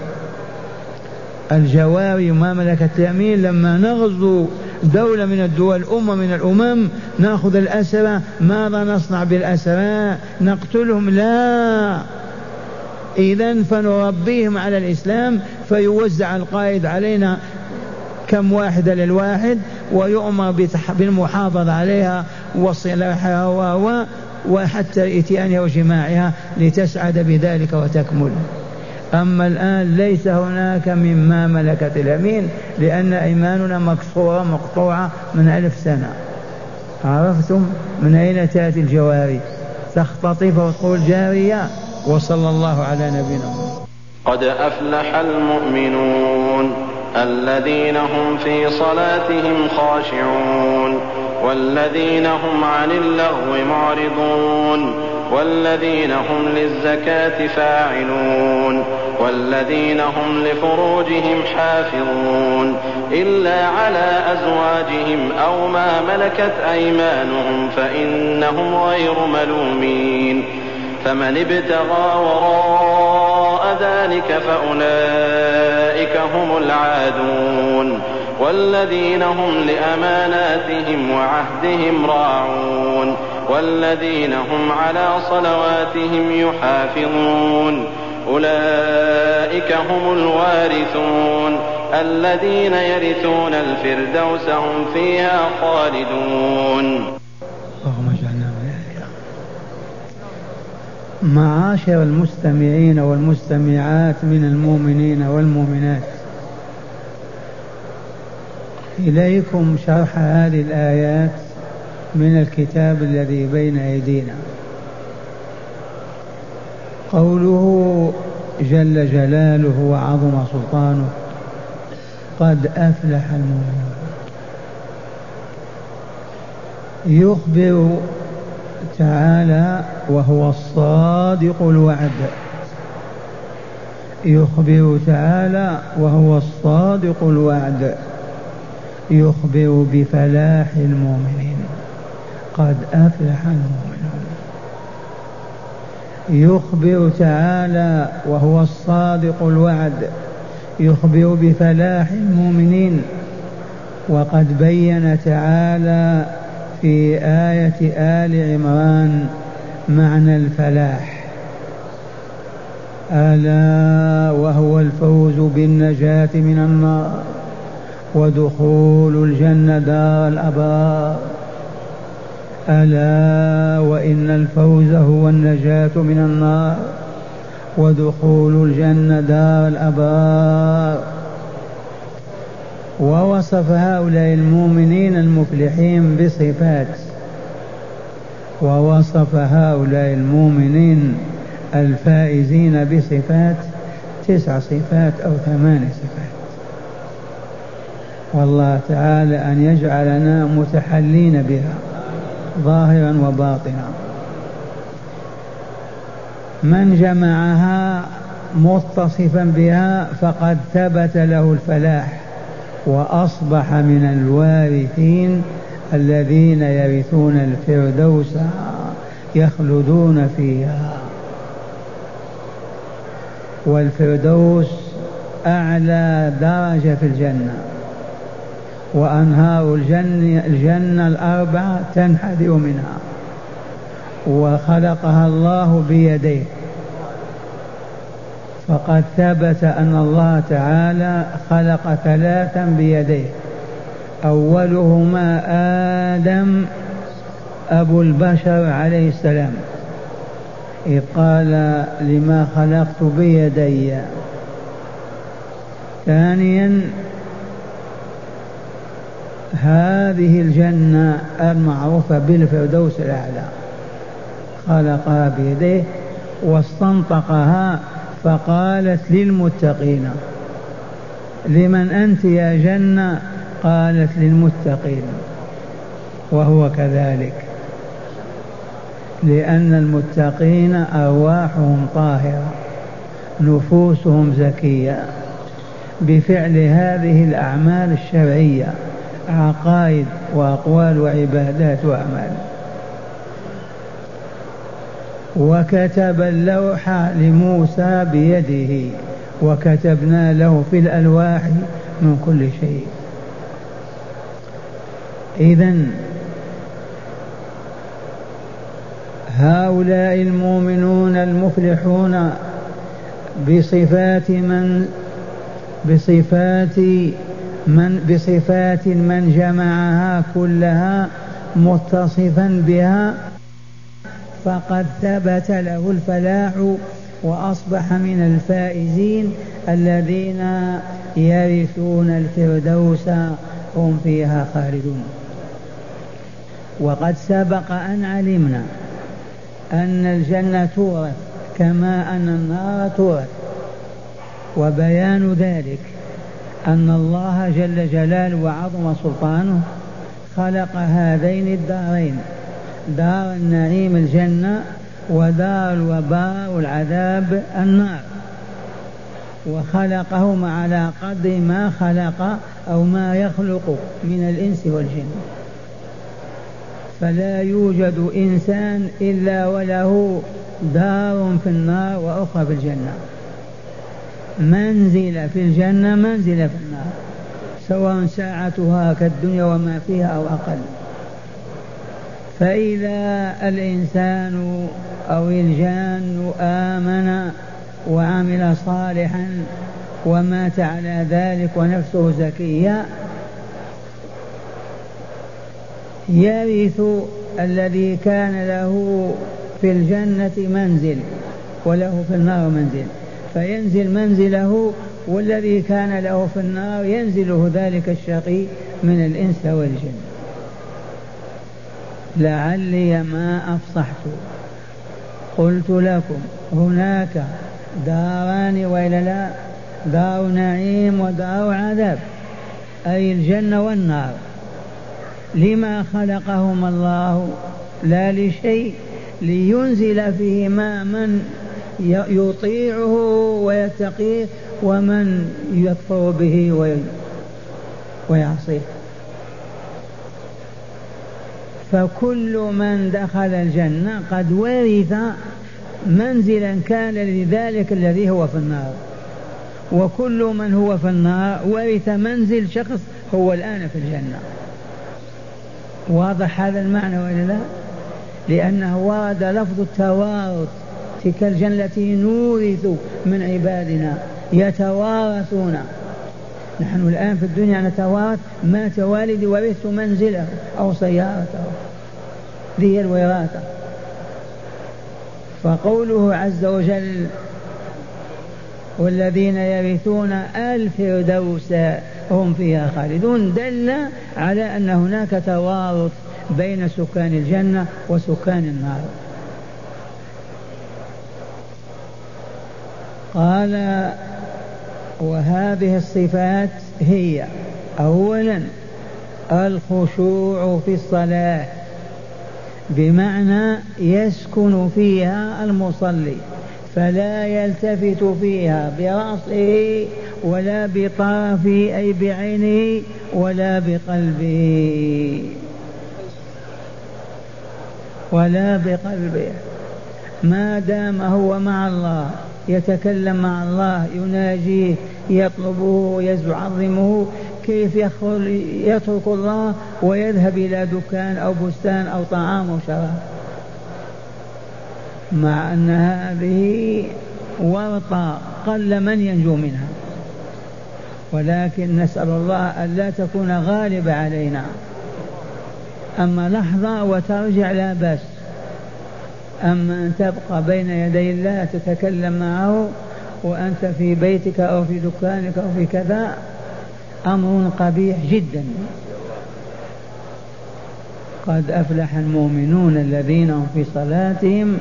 الجواري ما ملكت اليمين لما نغزو دولة من الدول أمة من الأمم نأخذ الأسرى، ماذا نصنع بالأسرى؟ نقتلهم؟ لا. إذن فنربيهم على الإسلام، فيوزع القائد علينا كم واحدة للواحد ويؤمر بالمحافظة عليها وصلاحها و وحتى إتيانها وجماعها لتسعد بذلك وتكمل. أما الآن ليس هناك مما ملكت اليمين، لأن إيماننا مكسورة مقطوعة من ألف سنة. عرفتم من أين تأتي الجواري؟ تختطف وتقول جارية. وصلى الله على نبينا. قد أفلح المؤمنون الذين هم في صلاتهم خاشعون والذين هم عن اللغو معرضون والذين هم للزكاة فاعلون والذين هم لفروجهم حافظون إلا على أزواجهم أو ما ملكت أيمانهم فإنهم غير ملومين. فمن ابتغى وراء ذلك فأولئك هم العادون والذين هم لأماناتهم وعهدهم راعون والذين هم على صلواتهم يحافظون أولئك هم الوارثون الذين يرثون الفردوس هم فيها خالدون. اللهم اجعلنا من أهلها. معاشر المستمعين والمستمعات من المؤمنين والمؤمنات، إليكم شرح هذه الآيات من الكتاب الذي بين أيدينا. قوله جل جلاله وعظم سلطانه قد أفلح المؤمنون، يخبر تعالى وهو الصادق الوعد، يخبر تعالى وهو الصادق الوعد، يخبر بفلاح المؤمنين. قد أفلح المؤمنون، يخبر تعالى وهو الصادق الوعد، يخبر بفلاح المؤمنين. وقد بين تعالى في آية آل عمران معنى الفلاح، ألا وهو الفوز بالنجاة من النار ودخول الجنة دار الأبرار. ألا وإن الفوز هو النجاة من النار ودخول الجنة دار الأبرار. ووصف هؤلاء المؤمنين المفلحين بصفات، ووصف هؤلاء المؤمنين الفائزين بصفات، تسع صفات أو ثمان صفات. والله تعالى أن يجعلنا متحلين بها ظاهرا وباطنا. من جمعها متصفا بها فقد ثبت له الفلاح وأصبح من الوارثين الذين يرثون الفردوس يخلدون فيها. والفردوس أعلى درجة في الجنة، وأنهار الجنة, الجنة الأربعة تنحدر منها، وخلقها الله بيديه. فقد ثبت أن الله تعالى خلق ثلاثا بيديه، أولهما آدم أبو البشر عليه السلام، إذ قال لما خلقت بيدي. ثانيا هذه الجنة المعروفة بالفردوس الأعلى خلقها بيديه واستنطقها فقالت للمتقين. لمن أنت يا جنة؟ قالت للمتقين. وهو كذلك، لأن المتقين أرواحهم طاهرة نفوسهم زكية بفعل هذه الأعمال الشرعية، عقائد وأقوال وعبادات وأعمال. وكتب اللوح لموسى بيده وكتبنا له في الألواح من كل شيء. إذن هؤلاء المؤمنون المفلحون بصفات من بصفات من بصفات من جمعها كلها متصفا بها فقد ثبت له الفلاح وأصبح من الفائزين الذين يرثون الفردوس هم فيها خالدون. وقد سبق أن علمنا أن الجنة تورث كما أن النار تورث، وبيان ذلك أن الله جل جلاله وعظم سلطانه خلق هذين الدارين، دار النعيم الجنة ودار الوباء والعذاب النار، وخلقهما على قدر ما خلق أو ما يخلق من الإنس والجن. فلا يوجد إنسان إلا وله دار في النار وأخرى في الجنة، منزل في الجنة منزل في النار، سواء ساعتها كالدنيا وما فيها أو أقل. فإذا الإنسان أو الجان آمن وعمل صالحا ومات على ذلك ونفسه زكية يرث الذي كان له في الجنة منزل وله في النار منزل، فينزل منزله، والذي كان له في النار ينزله ذلك الشقي من الإنس والجن. لعلي ما أفصحت قلت لكم هناك داران وإلا لا، دار نعيم ودار عذاب، أي الجنة والنار. لما خلقهما الله؟ لا لشيء، لينزل فيهما من يطيعه ويتقيه ومن يكفر به ويعصيه. فكل من دخل الجنة قد ورث منزلا كان لذلك الذي هو في النار، وكل من هو في النار ورث منزل شخص هو الآن في الجنة. واضح هذا المعنى ولا لا؟ لأنه ورد لفظ التوارث، تلك الجنة التي نورث من عبادنا يتوارثون. نحن الآن في الدنيا نتوارث، مات والدي ورثت منزله أو سيارته، ذي الوراثة. فقوله عز وجل والذين يرثون الفردوس هم فيها خالدون دل على أن هناك توارث بين سكان الجنة وسكان النار. قال وهذه الصفات هي أولا الخشوع في الصلاة بمعنى يسكن فيها المصلي فلا يلتفت فيها برأسه ولا بطرفه أي بعينه ولا بقلبه ولا بقلبه ما دام هو مع الله يتكلم مع الله يناجيه يطلبه يعظمه كيف يترك الله ويذهب إلى دكان أو بستان أو طعام أو شراب مع أن هذه ورطة قل من ينجو منها ولكن نسأل الله ألا تكون غالبة علينا أما لحظة وترجع لا بأس أما أن تبقى بين يدي الله تتكلم معه وأنت في بيتك أو في دكانك أو في كذا أمر قبيح جدا. قد أفلح المؤمنون الذين هم في صلاتهم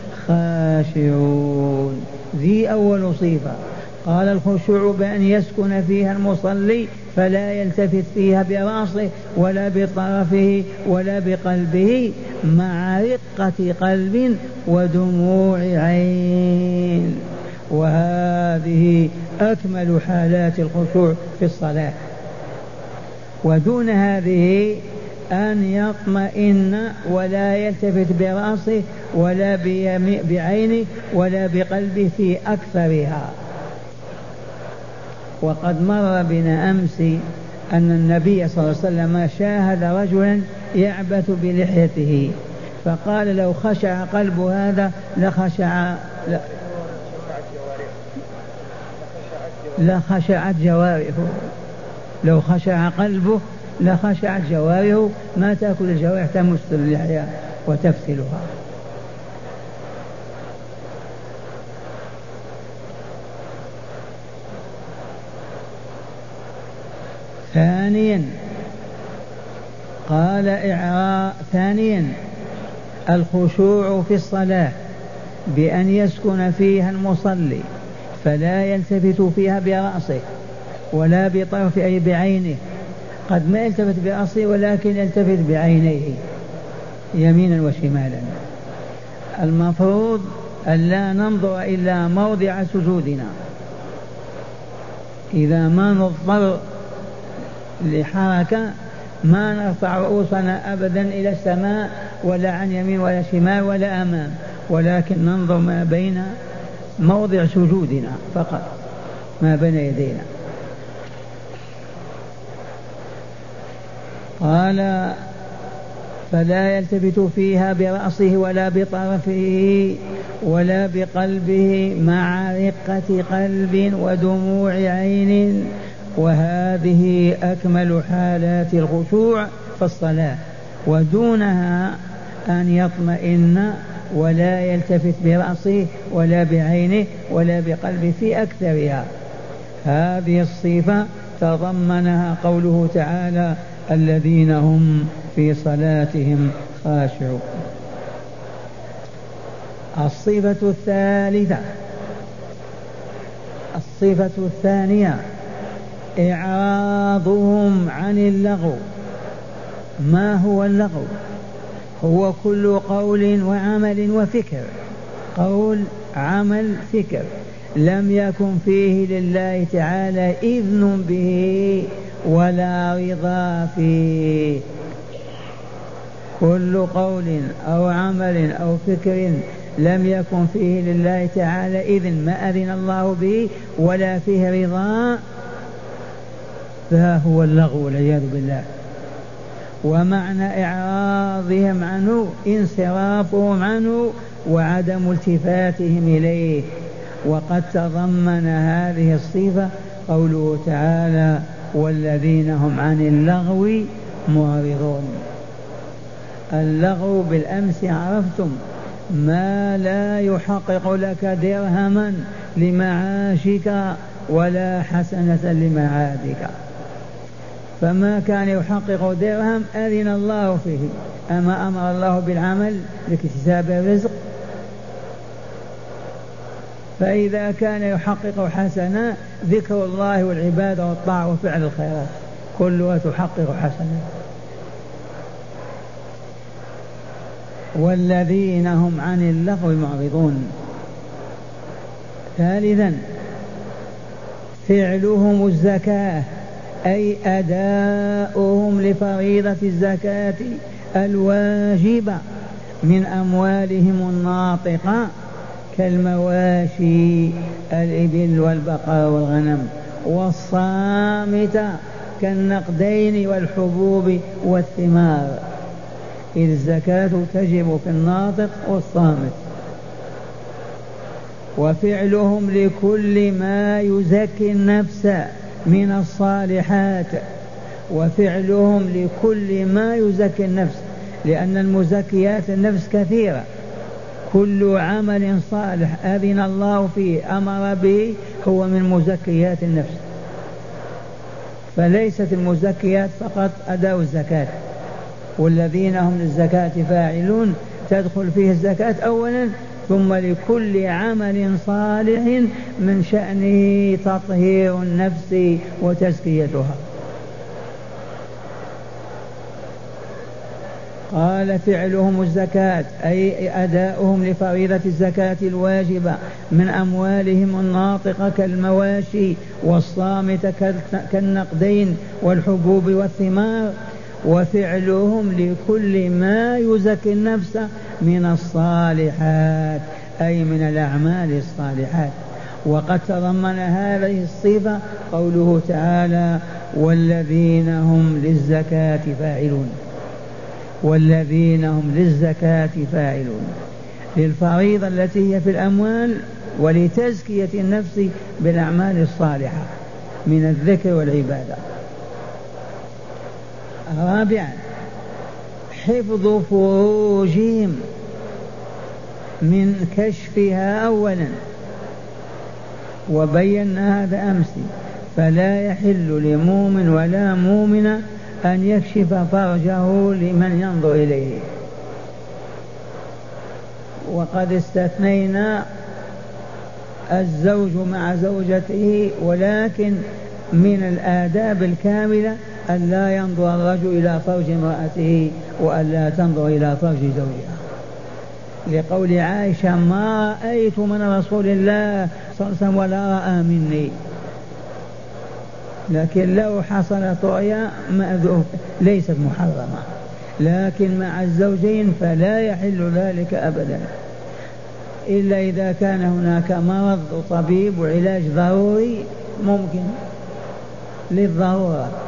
خاشعون. ذي أول صفة. قال الخشوع بأن يسكن فيها المصلي فلا يلتفت فيها برأسه ولا بطرفه ولا بقلبه مع رقة قلب ودموع عين، وهذه أكمل حالات الخشوع في الصلاة. ودون هذه أن يطمئن ولا يلتفت برأسه ولا بعينه ولا بقلبه في أكثرها. وقد مر بنا أمس أن النبي صلى الله عليه وسلم شاهد رجلا يعبث بلحيته فقال لو خشع قلب هذا لخشع لخشعت جوارحه، لو خشع قلبه لخشعت جوارحه، ما تأكل الجوارح تمس اللحية وتفسلها. ثانيا قال إعراء ثانيا الخشوع في الصلاة بأن يسكن فيها المصلي فلا يلتفت فيها برأسه ولا بطرف أي بعينه، قد ما يلتفت برأسه ولكن يلتفت بعينيه يمينا وشمالا. المفروض أن لا ننظر إلا موضع سجودنا، إذا ما نضطر لحركة ما نرفع رؤوسنا أبدا إلى السماء ولا عن يمين ولا شمال ولا أمام، ولكن ننظر ما بين موضع سجودنا فقط، ما بين يدينا. قال فلا يلتفت فيها برأسه ولا بطرفه ولا بقلبه مع رقة قلب ودموع عين، وهذه أكمل حالات الخشوع في الصلاة. ودونها أن يطمئن ولا يلتفت برأسه ولا بعينه ولا بقلبه في أكثرها. هذه الصفة تضمنها قوله تعالى الذين هم في صلاتهم خاشعون. الصفة الثالثة الصفة الثانية إعراضهم عن اللغو. ما هو اللغو؟ هو كل قول وعمل وفكر، قول عمل فكر لم يكن فيه لله تعالى إذن به ولا رضا فيه. كل قول أو عمل أو فكر لم يكن فيه لله تعالى إذن، ما أذن الله به ولا فيه رضا، فهو اللغو والعياذ بالله. ومعنى إعراضهم عنه انصرافهم عنه وعدم التفاتهم إليه. وقد تضمن هذه الصفة قوله تعالى والذين هم عن اللغو معرضون. اللغو بالأمس عرفتم ما لا يحقق لك درهما لمعاشك ولا حسنة لمعادك، فما كان يحقق درهم أذن الله فيه، أما أمر الله بالعمل لاكتساب الرزق. فإذا كان يحقق حسنة ذكر الله والعبادة والطاعة وفعل الخيرات، كلها تحقق حسنات. والذين هم عن اللغو معرضون. ثالثا فعلهم الزكاة أي أداؤهم لفريضة الزكاة الواجبة من أموالهم الناطقة كالمواشي الإبل والبقر والغنم، والصامتة كالنقدين والحبوب والثمار، إذ الزكاة تجب في الناطق والصامت. وفعلهم لكل ما يزكي النفس من الصالحات، وفعلهم لكل ما يزكي النفس، لأن المزكيات النفس كثيرة، كل عمل صالح أذن الله فيه أمر به هو من مزكيات النفس، فليست المزكيات فقط أداء الزكاة. والذين هم للزكاة فاعلون تدخل فيه الزكاة أولا، ثم لكل عمل صالح من شأنه تطهير النفس وتزكيتها. قال فعلهم الزكاة أي أداؤهم لفريضة الزكاة الواجبة من أموالهم الناطقة كالمواشي والصامتة كالنقدين والحبوب والثمار، وفعلهم لكل ما يزكي النفس من الصالحات أي من الأعمال الصالحات. وقد تضمن هذه الصفة قوله تعالى والذين هم للزكاة فاعلون. والذين هم للزكاة فاعلون، للفريضة التي هي في الأموال ولتزكية النفس بالأعمال الصالحة من الذكر والعبادة. رابعا حفظ فروجهم من كشفها أولا، وبينا هذا أمس، فلا يحل لمؤمن ولا مؤمنة أن يكشف فرجه لمن ينظر إليه. وقد استثنينا الزوج مع زوجته، ولكن من الآداب الكاملة أن لا ينظر الرجل إلى فرج امرأته وأن لا تنظر إلى فرج زوجها، لقول عائشة ما رأيت من رسول الله صلى الله عليه وسلم ولا رأى مني. لكن لو حصلت رؤيا ليست محرمة، لكن مع الزوجين فلا يحل ذلك أبدا، إلا إذا كان هناك مرض وطبيب وعلاج ضروري ممكن للضرورة.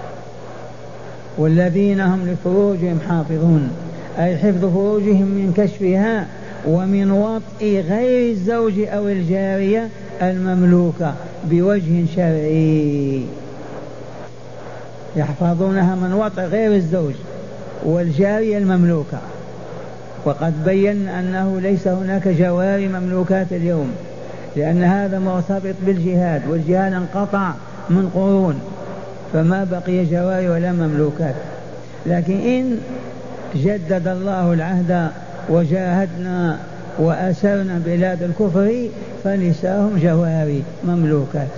والذين هم لفروجهم حافظون أي حفظ فروجهم من كشفها ومن وطئ غير الزوج أو الجارية المملوكة بوجه شرعي، يحفظونها من وطئ غير الزوج والجارية المملوكة. وقد بينا أنه ليس هناك جواري مملوكات اليوم، لأن هذا مرتبط بالجهاد، والجهاد انقطع من قرون فما بقي جواري ولا مملوكات. لكن إن جدد الله العهد وجاهدنا وأسرنا بلاد الكفر فنساهم جواري مملوكات.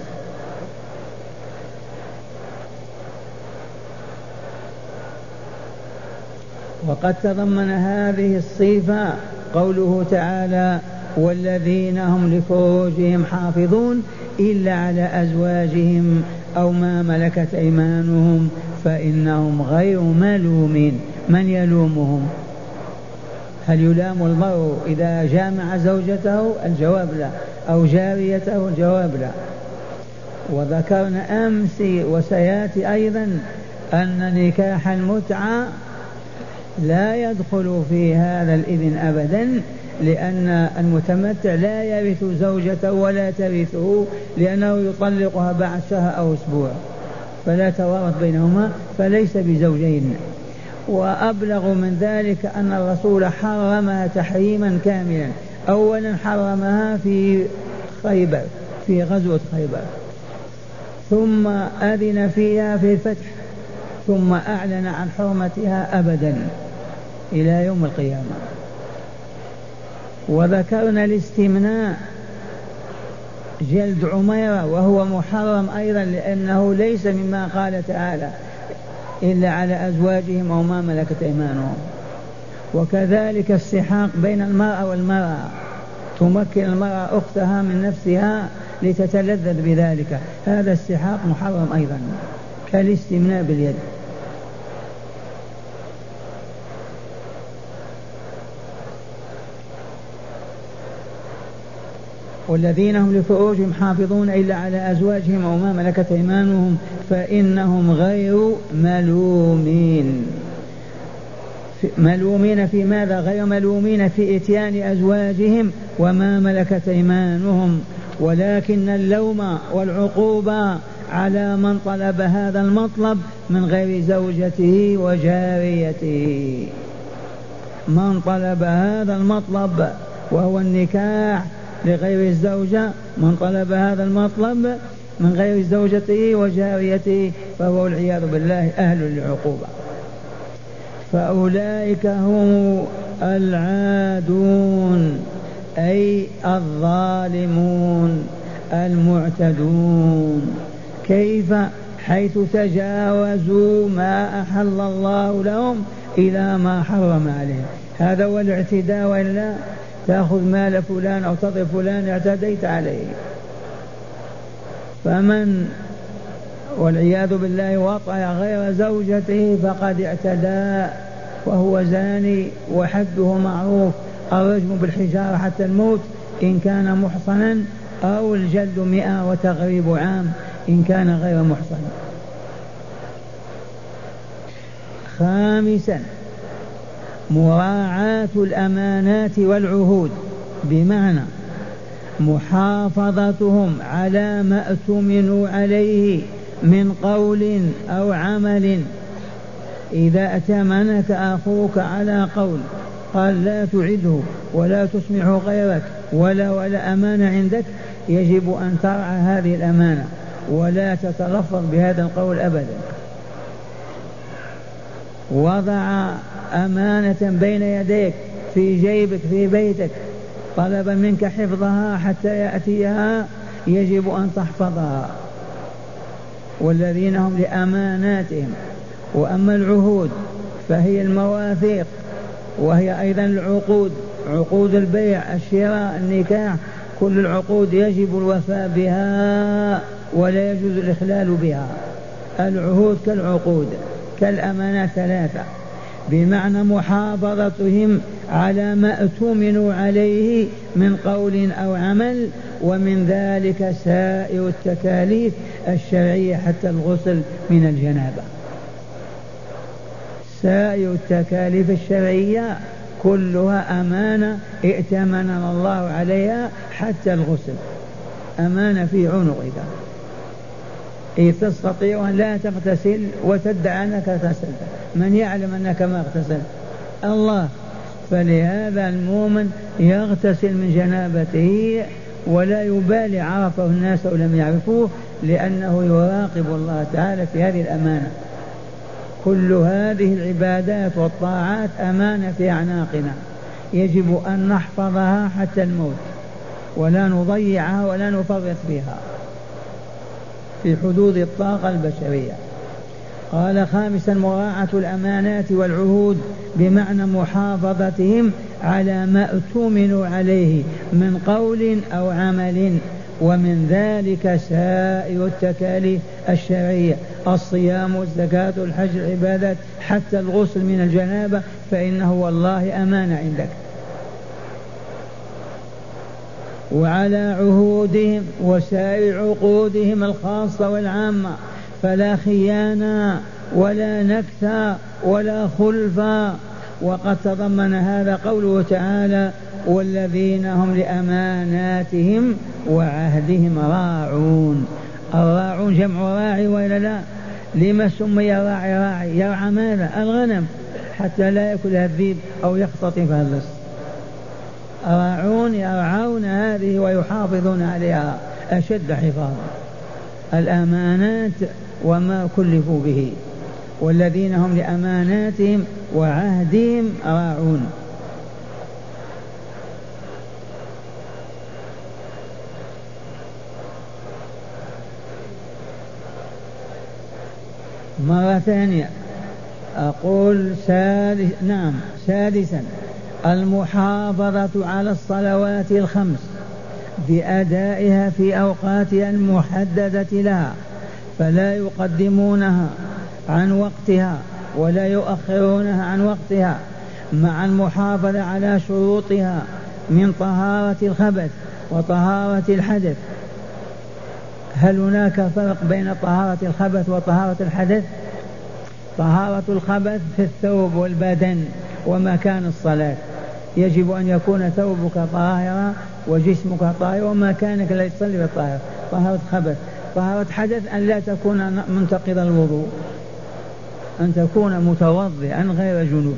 وقد تضمن هذه الصفة قوله تعالى والذين هم لفروجهم حافظون إلا على أزواجهم أو ما ملكت أيمانهم فإنهم غير ملومين. من يلومهم؟ هل يلام المرء إذا جامع زوجته؟ الجواب لا. أو جاريته؟ الجواب لا. وذكرنا أمس وسيأتي أيضا أن نكاح المتعة لا يدخل في هذا الإذن أبدا، لأن المتمتع لا يرث زوجته ولا ترثه، لأنه يطلقها بعد شهر أو أسبوع، فلا توارث بينهما، فليس بزوجين. وأبلغ من ذلك أن الرسول حرمها تحريما كاملا. أولا حرمها في خيبر، في غزوة خيبر، ثم أذن فيها في الفتح، ثم أعلن عن حرمتها أبدا إلى يوم القيامة. وذكرنا الاستمناء جلد عميرة وهو محرم أيضا لأنه ليس مما قال تعالى إلا على أزواجهم أو ما ملكت أيمانهم. وكذلك السحاق بين المرأة والمرأة، تمكن المرأة أختها من نفسها لتتلذذ بذلك، هذا السحاق محرم أيضا كالاستمناء باليد. والذين هم لفروجهم حافظون إلا على أزواجهم أو ما ملكت أيمانهم فإنهم غير ملومين. ملومين في ماذا؟ غير ملومين في إتيان أزواجهم وما ملكت أيمانهم، ولكن اللوم والعقوبة على من طلب هذا المطلب من غير زوجته وجاريته. من طلب هذا المطلب وهو النكاح لغير الزوجة، من طلب هذا المطلب من غير زوجته وجاريته فهو والعياذ بالله أهل للعقوبة. فأولئك هم العادون أي الظالمون المعتدون. كيف؟ حيث تجاوزوا ما أحل الله لهم إلى ما حرم عليهم. هذا هو الاعتداء، وإلا تأخذ مال فلان أو تضرب فلان اعتديت عليه. فمن والعياذ بالله وطأ غير زوجته فقد اعتدى وهو زاني، وحده معروف، الرجم بالحجارة حتى الموت إن كان محصنا، أو الجلد مئة وتغريب عام إن كان غير محصن. خامسا مراعاة الأمانات والعهود، بمعنى محافظتهم على ما اؤتمنوا عليه من قول أو عمل. إذا ائتمنك أخوك على قول قال لا تعده ولا تسمع غيرك ولا ولا أمانة عندك، يجب أن ترعى هذه الأمانة ولا تتلفظ بهذا القول أبدا. وضع أمانة بين يديك في جيبك في بيتك، طلب منك حفظها حتى يأتيها، يجب أن تحفظها. والذين هم لأماناتهم. وأما العهود فهي المواثيق، وهي أيضا العقود، عقود البيع الشراء النكاح، كل العقود يجب الوفاء بها ولا يجوز الإخلال بها. العهود كالعقود كالأمانات ثلاثة، بمعنى محافظتهم على ما اؤتمنوا عليه من قول أو عمل، ومن ذلك سائر التكاليف الشرعية حتى الغسل من الجنابة. سائر التكاليف الشرعية كلها أمانة ائتمننا الله عليها، حتى الغسل أمانة في عنقك. إذ تستطيع أن لا تغتسل وتدعي أنك اغتسلت، من يعلم أنك ما اغتسلت؟ الله. فلهذا المؤمن يغتسل من جنابته ولا يبالي عرفه الناس أو لم يعرفوه، لأنه يراقب الله تعالى في هذه الأمانة. كل هذه العبادات والطاعات أمانة في أعناقنا، يجب أن نحفظها حتى الموت ولا نضيعها ولا نفرط فيها في حدود الطاقة البشرية. قال خامسا مراعاة الأمانات والعهود، بمعنى محافظتهم على ما اؤتمنوا عليه من قول أو عمل، ومن ذلك سائر التكاليف الشرعية، الصيام والزكاة والحج العبادات حتى الغسل من الجنابة، فإنه والله أمانة عندك. وعلى عهودهم وسائر عقودهم الخاصة والعامة، فلا خيانة ولا نكث ولا خلف. وقد تضمن هذا قوله تعالى والذين هم لأماناتهم وعهدهم راعون. الراعون جمع راعي وإلا لا؟ لما سمي راعي راعي؟ يرعى ماذا؟ الغنم حتى لا يأكلها الذئب أو يختطفها اللص. راعون يرعون هذه ويحافظون عليها أشد حفاظا، الأمانات وما كلفوا به. والذين هم لأماناتهم وعهدهم راعون. مرة ثانية أقول سادس نعم سادسا المحافظة على الصلوات الخمس بأدائها في أوقاتها المحددة لها، فلا يقدمونها عن وقتها ولا يؤخرونها عن وقتها، مع المحافظة على شروطها من طهارة الخبث وطهارة الحدث. هل هناك فرق بين طهارة الخبث وطهارة الحدث؟ طهارة الخبث في الثوب والبدن ومكان الصلاة، يجب أن يكون ثوبك طاهرا وجسمك طاهر ومكانك لا يصلي بالطاهر، طهارة خبث. طهارة حدث أن لا تكون منتقض الوضوء، أن تكون متوضئا غير جنوب.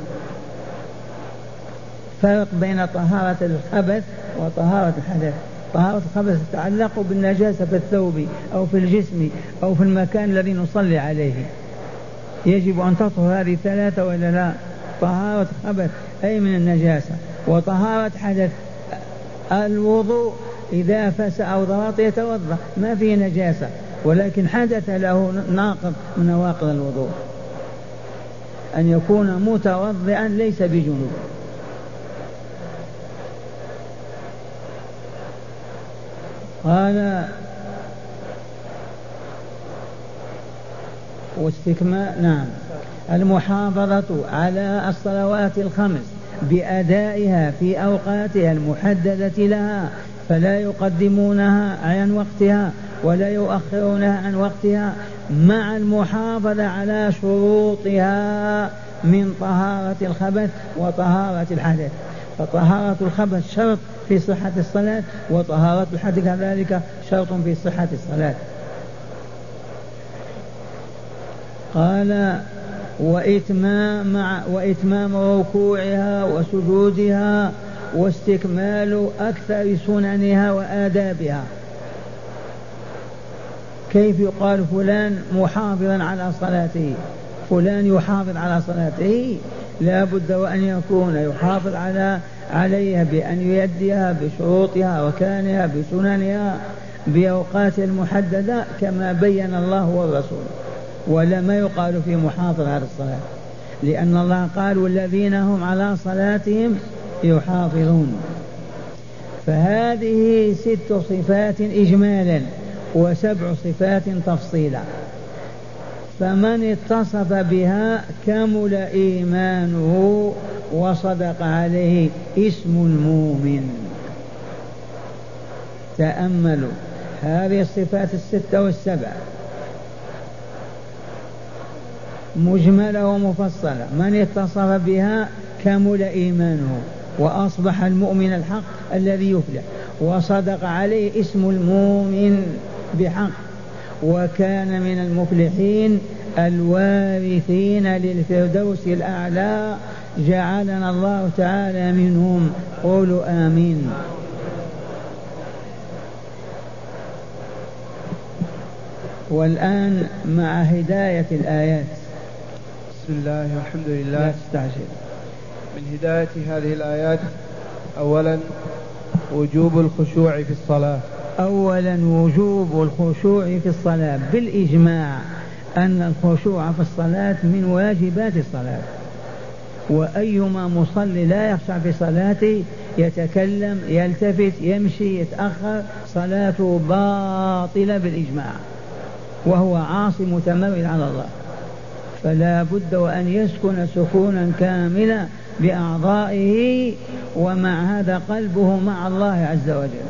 فرق بين طهارة الخبث وطهارة الحدث. طهارة الخبث تتعلق بالنجاسة في الثوب أو في الجسم أو في المكان الذي نصلي عليه، يجب أن تطهر هذه ثلاثة ولا لا؟ طهارة خبث أي من النجاسة، وطهارة حدث الوضوء إذا فسد أو ضرط يتوضأ ما فيه نجاسة، ولكن حدث له ناقض من نواقض الوضوء، أن يكون متوضئا ليس بجنوب. قال واستكمال نعم المحافظة على الصلوات الخمس بأدائها في أوقاتها المحددة لها، فلا يقدمونها عن وقتها ولا يؤخرونها عن وقتها، مع المحافظة على شروطها من طهارة الخبث وطهارة الحدث. فطهارة الخبث شرط في صحة الصلاة، وطهارة الحدث كذلك شرط في صحة الصلاة. قال وإتمام, مع وإتمام ركوعها وسجودها واستكمال أكثر سننها وآدابها. كيف يقال فلان محافظا على صلاته؟ فلان يحافظ على صلاته لا بد وأن يكون يحافظ على عليها بأن يؤديها بشروطها وكانها بسننها بأوقات المحددة كما بين الله والرسول، ولا ما يقال في محافظ على الصلاة، لأن الله قال والذين هم على صلاتهم يحافظون. فهذه ست صفات إجمالا وسبع صفات تفصيلا، فمن اتصف بها كمل إيمانه وصدق عليه اسم المؤمن. تأملوا هذه الصفات الستة والسبع مجملة ومفصلة، من اتصف بها كمل إيمانه وأصبح المؤمن الحق الذي يفلح، وصدق عليه اسم المؤمن بحق، وكان من المفلحين الوارثين للفردوس الأعلى، جعلنا الله تعالى منهم. قولوا آمين. والآن مع هداية الآيات. بسم الله والحمد لله. لا تستعجل. من هداية هذه الآيات أولا وجوب الخشوع في الصلاة. أولا وجوب الخشوع في الصلاة بالإجماع، أن الخشوع في الصلاة من واجبات الصلاة، وأيما مصلي لا يخشع في صلاته يتكلم يلتفت يمشي يتأخر صلاته باطلة بالإجماع، وهو عاصي متمرد على الله. فلا بد وأن يسكن سكونا كاملا بأعضائه، ومع هذا قلبه مع الله عز وجل.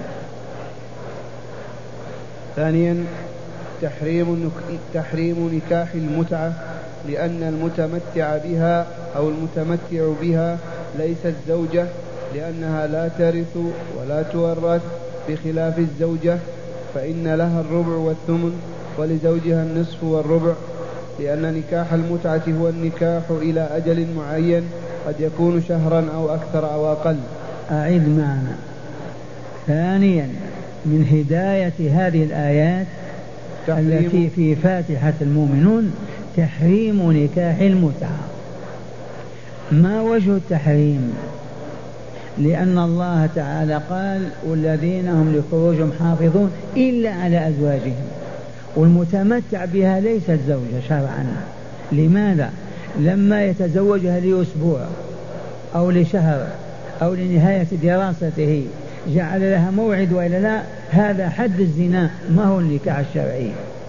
ثانيا تحريم تحريم نكاح المتعة، لأن المتمتع بها أو المتمتع بها ليست زوجة، لأنها لا ترث ولا تورث بخلاف الزوجة، فإن لها الربع والثمن ولزوجها النصف والربع، لأن نكاح المتعة هو النكاح إلى أجل معين قد يكون شهرا أو أكثر أو أقل. أعد معنا. ثانيا من هداية هذه الآيات التي في فاتحة المؤمنون تحريم نكاح المتعة. ما وجه التحريم؟ لأن الله تعالى قال والذين هم لفروجهم حافظون إلا على أزواجهم، والمتمتع بها ليست زوجة شرعا، لماذا؟ لما يتزوجها لأسبوع أو لشهر أو لنهاية دراسته جعل لها موعد وإلا لا؟ هذا حد الزنا، ما هو النكاح الشرعي.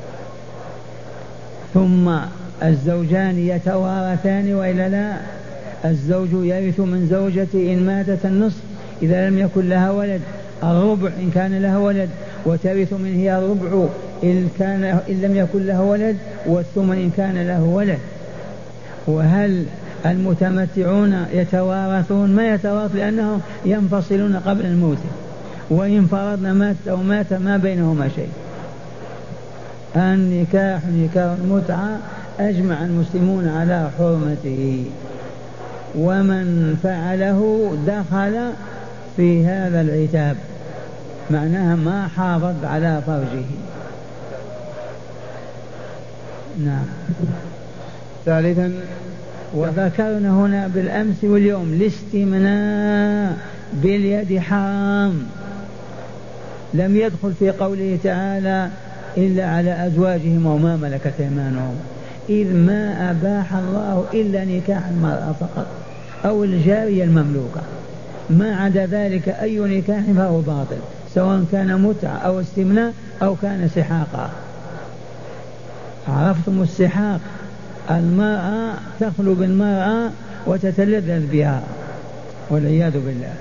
ثم الزوجان يتوارثان وإلا لا؟ الزوج يرث من زوجته إن ماتت النصف إذا لم يكن لها ولد، الربع إن كان لها ولد، وترث منه هي الربع إن, كان إن لم يكن له ولد، والثمن إن كان له ولد. وهل المتمتعون يتوارثون؟ ما يتوارث لأنهم ينفصلون قبل الموت، وإن فرضنا مات أو مات ما بينهما شيء. النكاح نكاح المتعة أجمع المسلمون على حرمته، ومن فعله دخل في هذا العتاب، معناها ما حافظ على فرجه. نعم. ثالثا، وذكرنا هنا بالأمس واليوم الاستمناء باليد حرام، لم يدخل في قوله تعالى إلا على أزواجهم وما ملكت أيمانهم، إذ ما أباح الله إلا نكاح المرأة فقط أو الجارية المملوكة، ما عدا ذلك أي نكاح فهو باطل، سواء كان متعة أو استمناء أو كان سحاقا. عرفتم السحاق؟ المرأة تخلو بالمرأة وتتلذذ بها والعياذ بالله.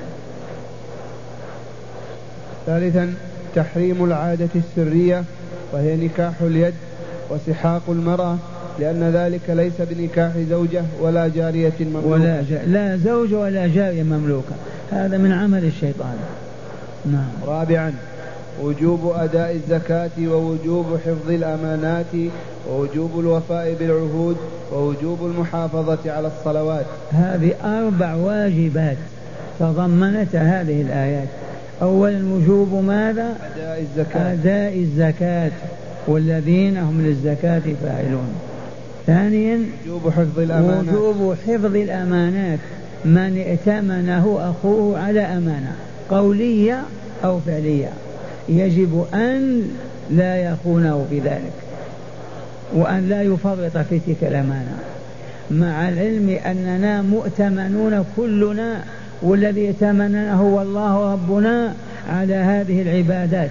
ثالثا، تحريم العادة السرية وهي نكاح اليد وسحاق المرأة، لأن ذلك ليس بنكاح زوجة ولا جارية مملوكة، ولا ج... لا زوج ولا جارية مملوكة، هذا من عمل الشيطان. نعم. رابعا، وجوب أداء الزكاة ووجوب حفظ الأمانات ووجوب الوفاء بالعهود ووجوب المحافظة على الصلوات. هذه أربع واجبات تضمنتها هذه الآيات. أولا وجوب ماذا؟ أداء الزكاة. أداء الزكاة والذين هم للزكاة فاعلون. ثانيا وجوب حفظ الأمانات. وجوب حفظ الأمانات، من ائتمنه أخوه على أمانة قولية أو فعلية يجب أن لا يخونه بذلك، وأن لا يفرط في تلك الأمانة، مع العلم أننا مؤتمنون كلنا، والذي ائتمننا هو الله ربنا على هذه العبادات.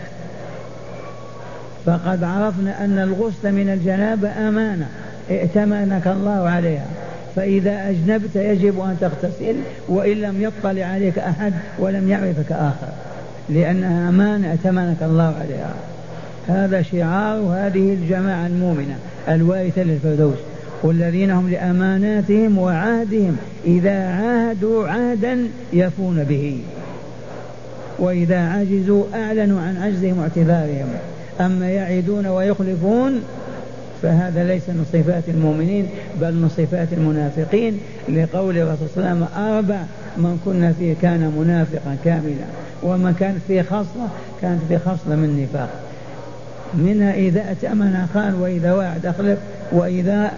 فقد عرفنا أن الغسل من الجنابة أمانة ائتمنك الله عليها، فإذا أجنبت يجب أن تغتسل وإن لم يطلع عليك أحد ولم يعرفك آخر، لأنها أمانة ائتمنك الله عليها. هذا شعار هذه الجماعة المؤمنة الوارثة للفردوس، والذين هم لأماناتهم وعهدهم إذا عاهدوا عهدا يفون به، وإذا عجزوا أعلنوا عن عجزهم واعتذارهم. أما يعدون ويخلفون فهذا ليس من صفات المؤمنين بل من صفات المنافقين، لقول الرسول صلى الله عليه وسلم أربع من كنا فيه كان منافقا كاملا، ومن كانت فيه خصلة كانت فيه خصلة من نفاق، منها إذا أتأمن خان، وإذا وعد أخلف، وإذا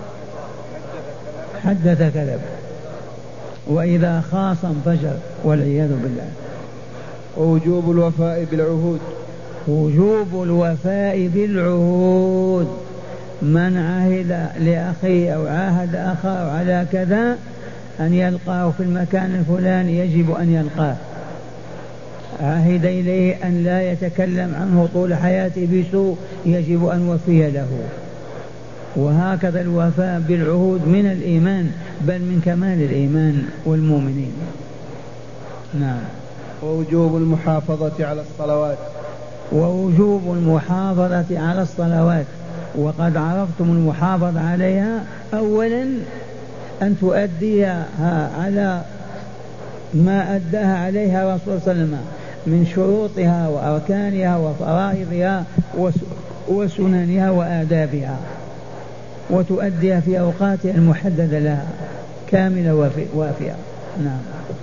حدث كذب، وإذا خاصم فجر والعياذ بالله. ووجوب الوفاء بالعهود. وجوب الوفاء بالعهود، من عهد لأخيه أو عاهد أخاه على كذا أن يلقاه في المكان الفلاني يجب أن يلقاه، عهد إليه أن لا يتكلم عنه طول حياته بسوء يجب أن وفي له. وهكذا الوفاء بالعهود من الإيمان بل من كمال الإيمان والمؤمنين. نعم. ووجوب المحافظة على الصلوات. ووجوب المحافظة على الصلوات، وقد عرفتم المحافظة عليها. أولا أن تؤديها على ما أداها عليها رسول صلى الله عليه وسلم من شروطها وأركانها وفرائضها وسننها وآدابها، وتؤديها في أوقاتها المحددة لها كاملة وافية. نعم.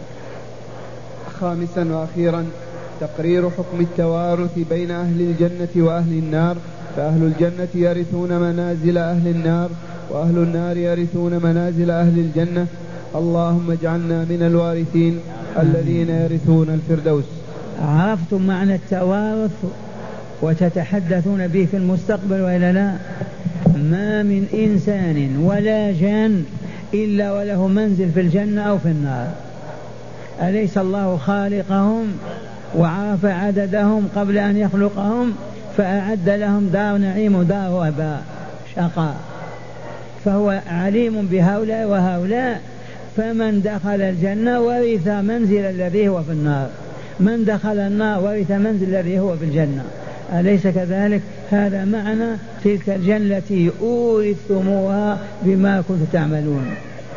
خامسا وأخيرا، تقرير حكم التوارث بين أهل الجنة وأهل النار، فأهل الجنة يرثون منازل أهل النار وأهل النار يرثون منازل أهل الجنة. اللهم اجعلنا من الوارثين الذين يرثون الفردوس. عرفتم معنى التوارث وتتحدثون به في المستقبل وإلا لا؟ ما من إنسان ولا جان إلا وله منزل في الجنة أو في النار. أليس الله خالقهم وعرف عددهم قبل أن يخلقهم فأعد لهم دار نعيم ودار وباء شقاء، فهو عليم بهؤلاء وهؤلاء. فمن دخل الجنة ورث منزل الذي هو في النار، من دخل النار ورث منزل الذي هو في الجنة. أليس كذلك؟ هذا معنى تلك الجنة التي أورثتموها بما كنتم تعملون.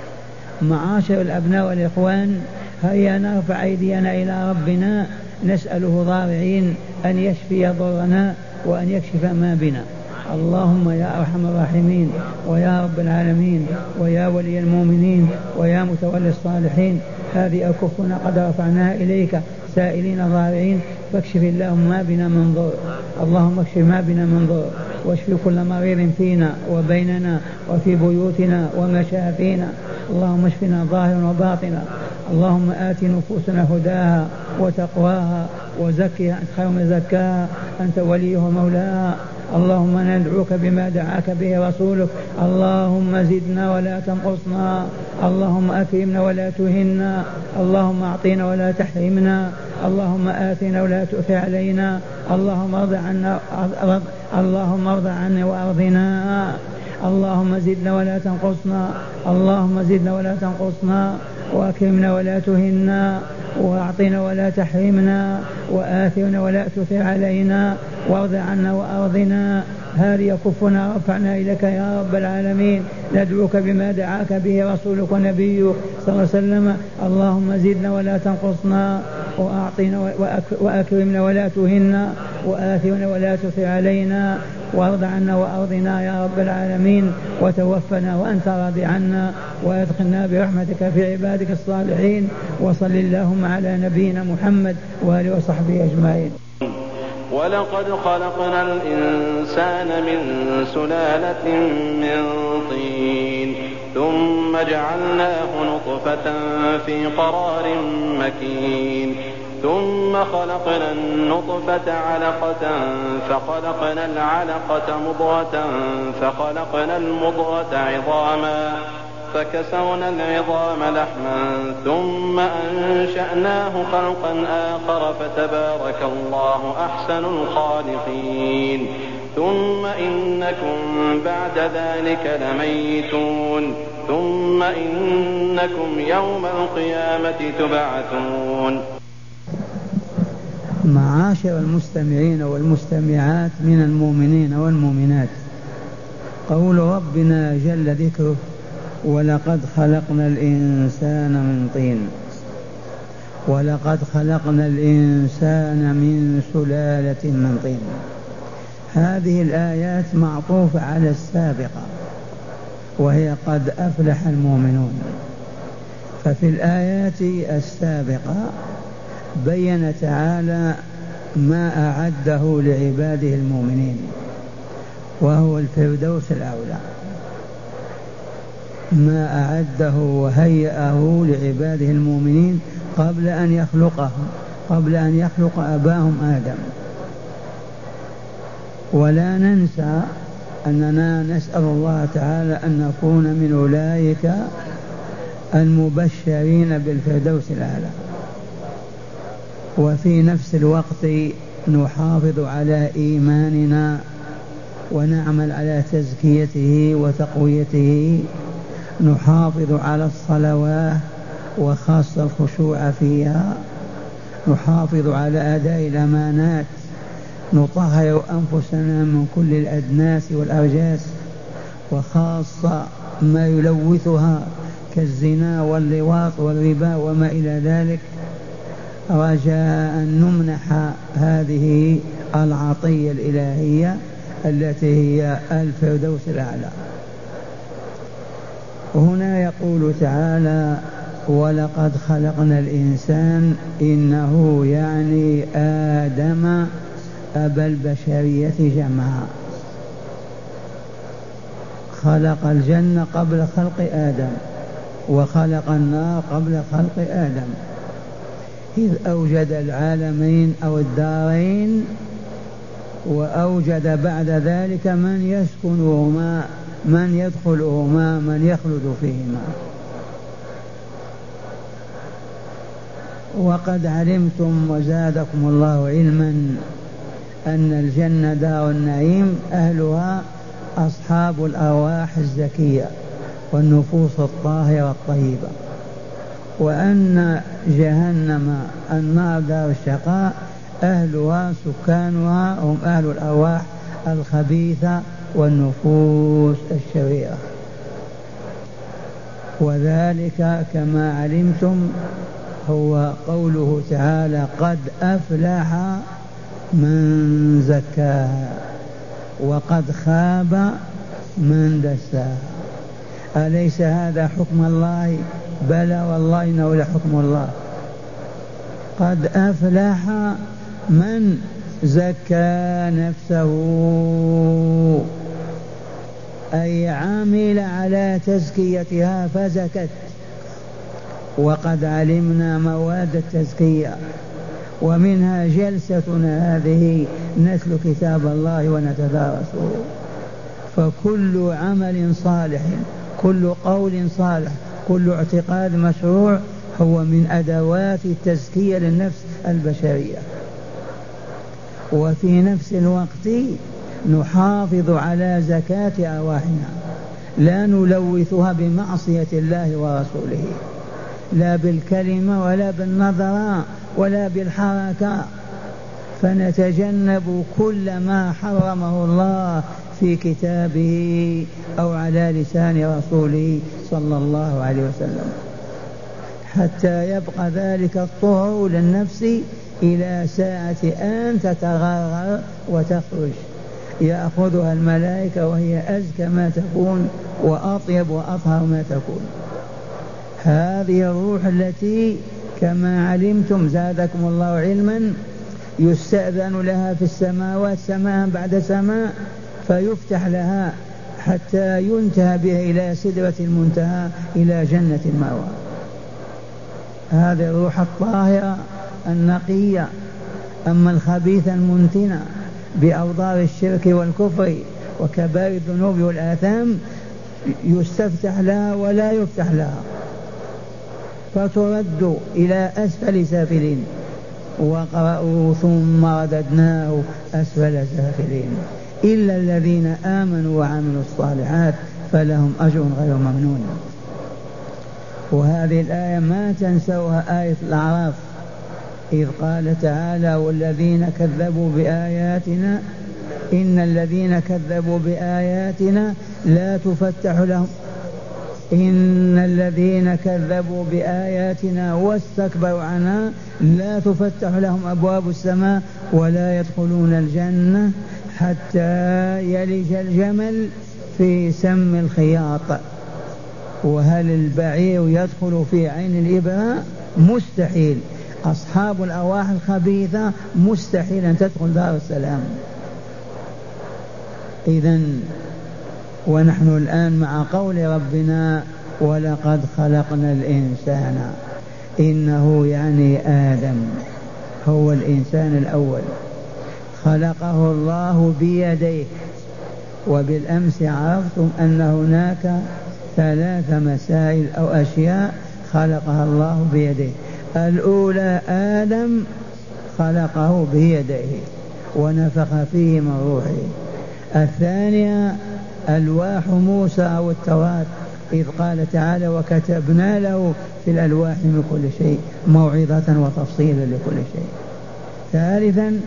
معاشر الأبناء والإخوان، هيا نرفع أيدينا إلى ربنا نسأله ضارعين أن يشفي ضرنا وأن يكشف ما بنا. اللهم يا أرحم الراحمين ويا رب العالمين ويا ولي المؤمنين ويا متولي الصالحين، هذه أكفنا قد رفعناها إليك سائلين ضارعين، فاكشف اللهم ما بنا من ضر. اللهم اكشف ما بنا من ضر، واشف كل مريض فينا وبيننا وفي بيوتنا ومشافينا. اللهم اشفنا ظاهرا وباطنا. اللهم آت نفوسنا هداها وتقواها وزكها، أنت خير من زكاها، أنت وليه ومولاها. اللهم ندعوك بما دعاك به رسولك، اللهم زدنا ولا تنقصنا، اللهم أكرمنا ولا تهنا، اللهم أعطينا ولا تحرمنا، اللهم آتنا ولا تؤثر علينا، اللهم ارض عنا اللهم ارض عنا وأرضنا، اللهم زدنا ولا تنقصنا، اللهم زدنا ولا تنقصنا، وأكرمنا ولا تهنا، وأعطنا ولا تحرمنا، وآثرنا ولا تؤثر علينا، وارض عنا وأرضنا. هذه كفنا رفعنا إليك يا رب العالمين، ندعوك بما دعاك به رسولك ونبيك صلى الله عليه وسلم. اللهم زدنا ولا تنقصنا، وأعطنا وأكرمنا ولا تهنا، وآثرنا ولا تؤثر علينا، وارض عنا وأرضنا يا رب العالمين، وتوفنا وأنت راضي عنا، وادخلنا برحمتك في عبادك الصالحين. وصل اللهم على نبينا محمد وآله وصحبه أجمعين. ولقد خلقنا الإنسان من سلالة من طين ثم جعلناه نطفة في قرار مكين ثم خلقنا النطفة علقة فخلقنا العلقة مضغة فخلقنا المضغة عظاما فكسونا العظام لحما ثم أنشأناه خلقا آخر فتبارك الله أحسن الخالقين. ثم إنكم بعد ذلك لميتون ثم إنكم يوم القيامة تبعثون. معاشر المستمعين والمستمعات من المؤمنين والمؤمنات، قول ربنا جل ذكره ولقد خلقنا الإنسان من طين، ولقد خلقنا الإنسان من سلالة من طين. هذه الآيات معطوفة على السابقة وهي قد أفلح المؤمنون. ففي الآيات السابقة بين تعالى ما أعده لعباده المؤمنين وهو الفردوس الأعلى، ما أعده وهيأه لعباده المؤمنين قبل أن يخلقهم، قبل أن يخلق أباهم آدم. ولا ننسى أننا نسأل الله تعالى أن نكون من أولئك المبشرين بالفردوس الأعلى، وفي نفس الوقت نحافظ على إيماننا ونعمل على تزكيته وتقويته، نحافظ على الصلوات وخاصة الخشوع فيها، نحافظ على أداء الأمانات، نطهر أنفسنا من كل الأدناس والأرجاس وخاصة ما يلوثها كالزنا واللواط والربا وما إلى ذلك، رجاء أن نمنح هذه العطية الإلهية التي هي الفردوس الأعلى. هنا يقول تعالى ولقد خلقنا الإنسان، إنه يعني آدم أبا البشرية جمعاء، خلق الجنة قبل خلق آدم وخلق النار قبل خلق آدم، إذ أوجد العالمين أو الدارين وأوجد بعد ذلك من يسكنهما، من يدخلهما، من يخلد فيهما. وقد علمتم وزادكم الله علما أن الجنة دار النعيم أهلها أصحاب الأرواح الزكية والنفوس الطاهرة الطيبة، وأن جهنم النار دار الشقاء أهلها سكانها هم أهل الأرواح الخبيثة والنفوس الشريرة. وذلك كما علمتم هو قوله تعالى قد أفلح من زكاها وقد خاب من دساها. أليس هذا حكم الله؟ بلى والله إنه لحكم الله. قد أفلح من زكى نفسه، أي عامل على تزكيتها فزكت. وقد علمنا مواد التزكية، ومنها جلستنا هذه نتلو كتاب الله ونتدارسه. فكل عمل صالح، كل قول صالح، كل اعتقاد مشروع هو من أدوات التزكية للنفس البشرية. وفي نفس الوقت نحافظ على زكاة أرواحنا، لا نلوثها بمعصية الله ورسوله، لا بالكلمة ولا بالنظر ولا بالحركة، فنتجنب كل ما حرمه الله في كتابه أو على لسان رسوله صلى الله عليه وسلم، حتى يبقى ذلك الطهر للنفس إلى ساعة أن تتغرغر وتخرج، يأخذها الملائكة وهي أزكى ما تكون وأطيب وأطهر ما تكون. هذه الروح التي كما علمتم زادكم الله علما يستأذن لها في السماوات سماء بعد سماء، فيفتح لها حتى ينتهى بها إلى سدرة المنتهى إلى جنة المأوى. هذه الروح الطاهرة النقية. أما الخبيثة المنتنة بأوضار الشرك والكفر وكبائر الذنوب والآثام يستفتح لها ولا يفتح لها، فترد إلى أسفل سافلين. وقرأوا ثم رددناه أسفل سافلين إلا الذين آمنوا وعملوا الصالحات فلهم أجر غير ممنون. وهذه الآية ما تنسوها، آية الأعراف إذ قال تعالى والذين كذبوا بآياتنا إن الذين كذبوا بآياتنا لا تفتح لهم إن الذين كذبوا بآياتنا واستكبروا عنها لا تفتح لهم أبواب السماء ولا يدخلون الجنة حتى يلج الجمل في سم الخياط. وهل البعير يدخل في عين الإبرة؟ مستحيل. أصحاب الأرواح الخبيثة مستحيل أن تدخل دار السلام. إذن ونحن الآن مع قول ربنا ولقد خلقنا الإنسان، إنه يعني آدم هو الإنسان الأول، خلقه الله بيديه. وبالأمس عرفتم أن هناك ثلاث مسائل أو أشياء خلقها الله بيديه. الأولى آدم خلقه بيديه ونفخ فيه من روحه. الثانية ألواح موسى أو التوراة إذ قال تعالى وكتبنا له في الألواح من كل شيء موعظة وتفصيلا لكل شيء. ثالثا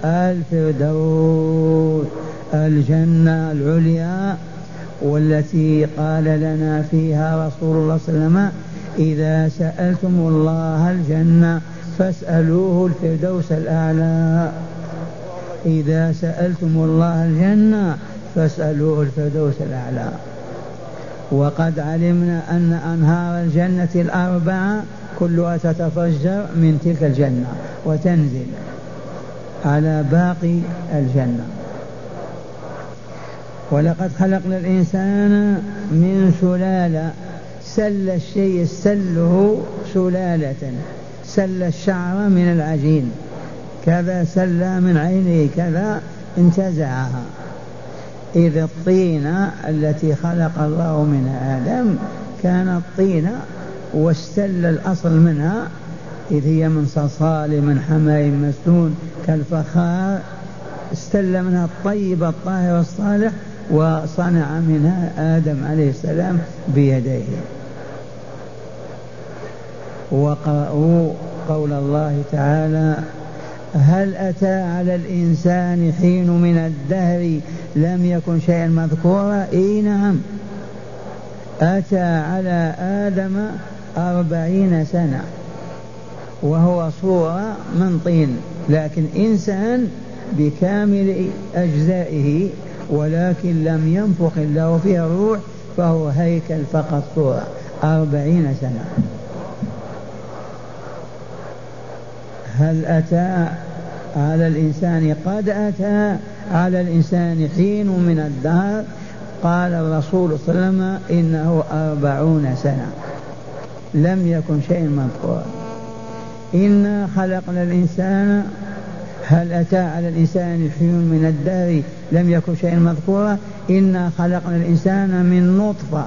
الفردوس الجنة العليا، والتي قال لنا فيها رسول الله صلى الله عليه وسلم إذا سألتم الله الجنة فاسألوه الفردوس الأعلى. إذا سألتم الله الجنة فاسألوه الفردوس الأعلى. وقد علمنا أن أنهار الجنة الأربعة كلها تتفجر من تلك الجنة وتنزل على باقي الجنة. ولقد خلقنا الإنسان من سلالة، سل الشيء سله سلالة، سل الشعر من العجين كذا، سل من عينه كذا، انتزعها. إذ الطينة التي خلق الله منها آدم كانت طينة، واستل الأصل منها إذ هي من صلصال من حماء مسنون كالفخار، استل منها الطيب الطاهر الصالح وصنع منها آدم عليه السلام بيديه. وقرأوا قول الله تعالى: هل أتى على الإنسان حين من الدهر لم يكن شيئا مذكورا. إي نعم، أتى على آدم أربعين سنة وهو صورة من طين، لكن إنسان بكامل أجزائه، ولكن لم ينفخ الله فيه الروح، فهو هيكل فقط صورة. أربعين سنة. هل أتى على الإنسان، قد أتى على الإنسان حين من الدهر، قال الرسول صلى الله عليه وسلم إنه أربعون سنة، لم يكن شيء مذكورا. إنا خلقنا الإنسان، هل أتى على الإنسان حين من الدهر لم يكن شيء مذكورا. إنا خلقنا الإنسان من نطفة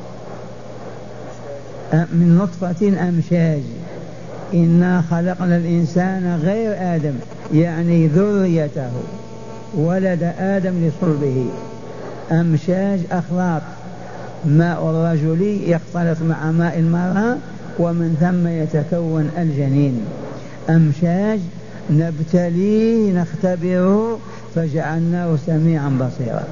من نطفة أمشاج. إنا خلقنا الإنسان غير آدم، يعني ذريته، ولد آدم لصلبه، أمشاج أخلاط، ماء الرجل يختلط مع ماء المرأة ومن ثم يتكون الجنين. أمشاج نبتليه نختبره فجعلناه سميعا بصيرا.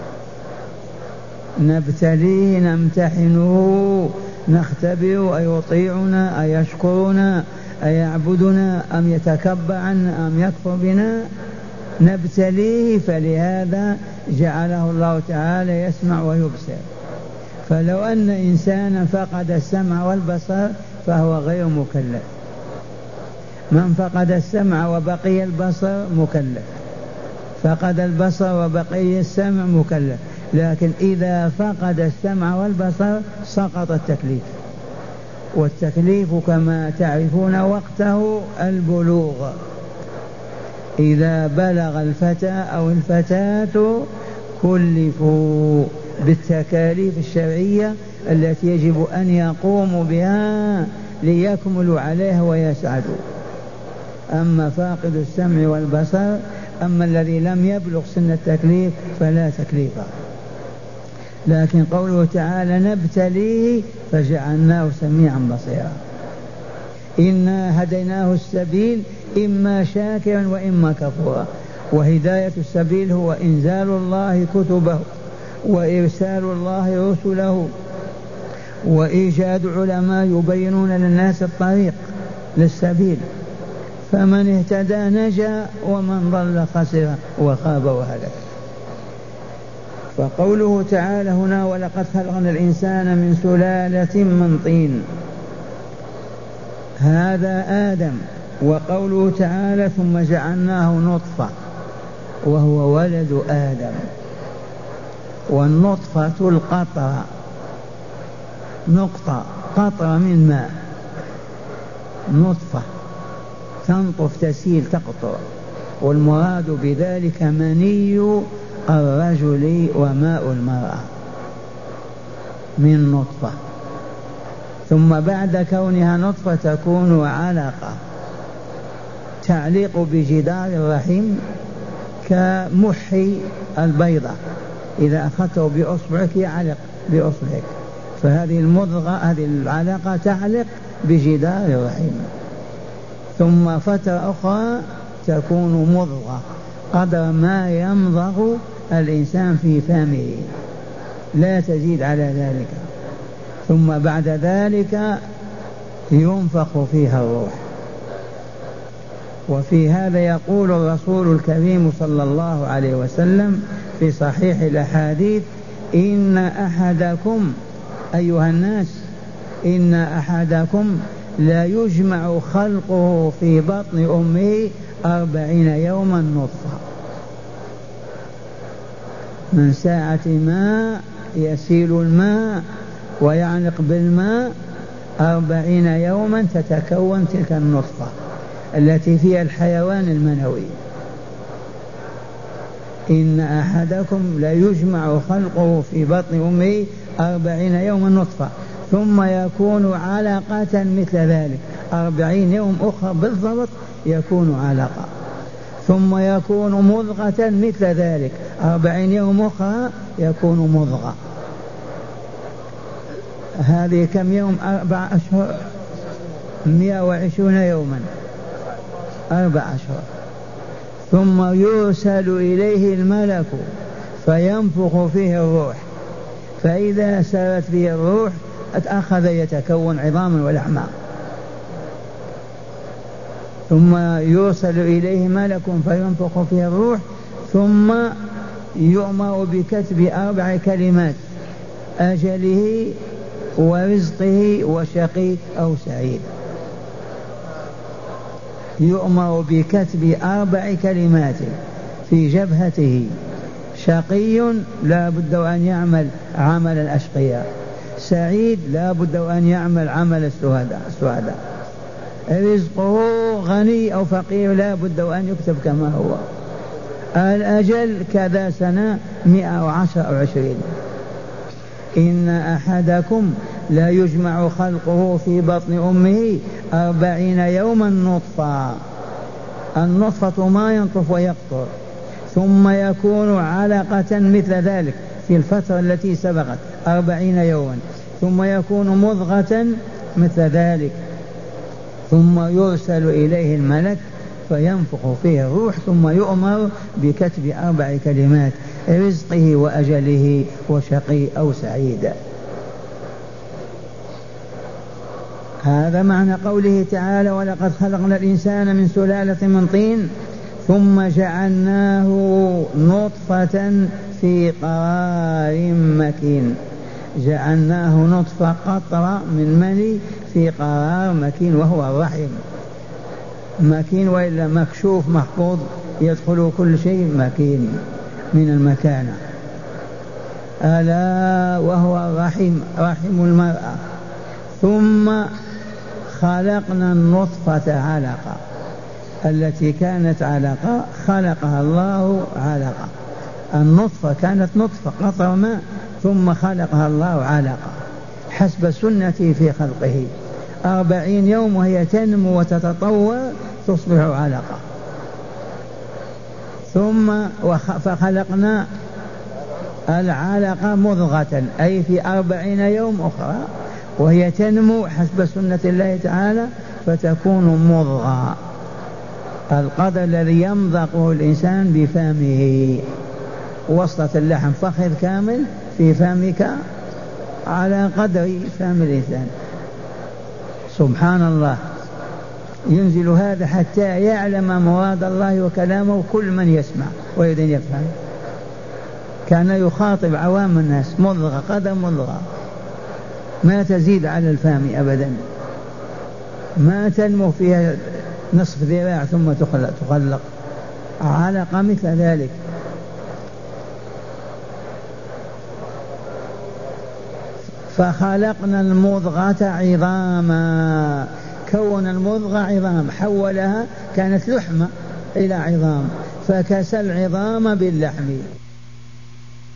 نبتليه نمتحنه نختبر أيطيعنا أيشكرنا أيعبدنا أم يتكبر عنا أم يكفر بنا. نبتليه، فلهذا جعله الله تعالى يسمع ويبصر. فلو أن إنسانا فقد السمع والبصر فهو غير مكلف. من فقد السمع وبقي البصر مكلف، فقد البصر وبقي السمع مكلف. لكن إذا فقد السمع والبصر سقط التكليف. والتكليف كما تعرفون وقته البلوغ. إذا بلغ الفتى أو الفتاة كلفوا بالتكاليف الشرعية التي يجب أن يقوموا بها ليكملوا عليها ويسعدوا. أما فاقد السمع والبصر، أما الذي لم يبلغ سن التكليف فلا تكليف. لكن قوله تعالى نبتليه فجعلناه سميعا بصيرا. إنا هديناه السبيل إما شاكرا وإما كفورا. وهداية السبيل هو إنزال الله كتبه وإرسال الله رسله وإيجاد علماء يبينون للناس الطريق للسبيل. فمن اهتدى نجا ومن ضل خسر وخاب وهلك. فقوله تعالى هنا ولقد خلقنا الإنسان من سلالة من طين، هذا آدم. وقوله تعالى ثم جعلناه نطفة، وهو ولد آدم. والنطفة القطرة، نقطة قطرة من ماء، نطفة تنطف تسيل تقطر. والمراد بذلك مني الرجل وماء المرأة من نطفة، ثم بعد كونها نطفة تكون علقة تعلق بجدار الرحم كمحي البيضة، إذا أخذته بأصبعك يعلق بأصبعك. فهذه المضغة هذه العلقة تعلق بجدار الرحم، ثم فترة أخرى تكون مضغة قدر ما يمضغ الإنسان في فمه، لا تزيد على ذلك. ثم بعد ذلك ينفخ فيها الروح. وفي هذا يقول الرسول الكريم صلى الله عليه وسلم في صحيح الأحاديث: إن أحدكم أيها الناس إن أحدكم لا يجمع خلقه في بطن أمه أربعين يوما نطفة، من ساعة ما يسيل الماء ويعلق بالماء أربعين يوما تتكون تلك النطفة التي فيها الحيوان المنوي. إن أحدكم ليجمع خلقه في بطن أمه أربعين يوما نطفة ثم يكون علقة مثل ذلك، أربعين يوم أخرى بالضبط يكون علقة، ثم يكون مضغة مثل ذلك، أربعين يوم أخرى يكون مضغة. هذه كم يوم؟ أربع أشهر، مئة وعشرون يوما، أربع أشهر. ثم يرسل إليه الملك فينفخ فيه الروح، فإذا سرت فيه الروح أخذ يتكون عظاما ولحما. ثم يرسل إليه ملك فينفخ فيه الروح، ثم يؤمر بكتب أربع كلمات: أجله ورزقه وشقي أو سعيد. يؤمر بكتب أربع كلمات في جبهته: شقي لا بد أن يعمل عمل الأشقياء، سعيد لا بد أن يعمل عمل السعداء، رزقه غني أو فقير لا بد أن يكتب كما هو، الأجل كذا سنة مئة وعشر أو عشرين. إن أحدكم لا يجمع خلقه في بطن أمه أربعين يوما نطفة، النطفة ما ينطف ويقطر، ثم يكون علقة مثل ذلك في الفترة التي سبقت أربعين يوما، ثم يكون مضغة مثل ذلك، ثم يرسل إليه الملك فينفخ فيه الروح، ثم يؤمر بكتب أربع كلمات: رزقه وأجله وشقي أو سعيد. هذا معنى قوله تعالى: ولقد خلقنا الإنسان من سلالة من طين ثم جعلناه نطفة في قرار مكين. جعلناه نطفة قطرة من مني في قرار مكين، وهو الرحم. مكين وإلا مكشوف محفوظ يدخل كل شيء، مكين من المكانة. ألا وهو الرحم، رحم المرأة. ثم خلقنا النطفة علقة، التي كانت علقة خلقها الله علقة. النطفة كانت نطفة قطر ماء، ثم خلقها الله علقة حسب سنته في خلقه، أربعين يوم وهي تنمو وتتطور تصبح علقة. ثم فخلقنا العلقة مضغة، أي في أربعين يوم أخرى وهي تنمو حسب سنة الله تعالى فتكون مضغة، القدر الذي يمضغه الإنسان بفمه، وصلة اللحم فخذ كامل في فمك على قدر فم الإنسان. سبحان الله، ينزل هذا حتى يعلم مراد الله وكلامه كل من يسمع ويريد أن يفهم. كان يخاطب عوام الناس: مضغة، قدم مضغة، ما تزيد على الفم أبدا، ما تنمو فيها نصف ذراع ثم تخلق، علقة مثل ذلك. فخلقنا المضغة عظاما، كون المضغة عظام، حولها كانت لحمة إلى عظام، فكسى العظام باللحم.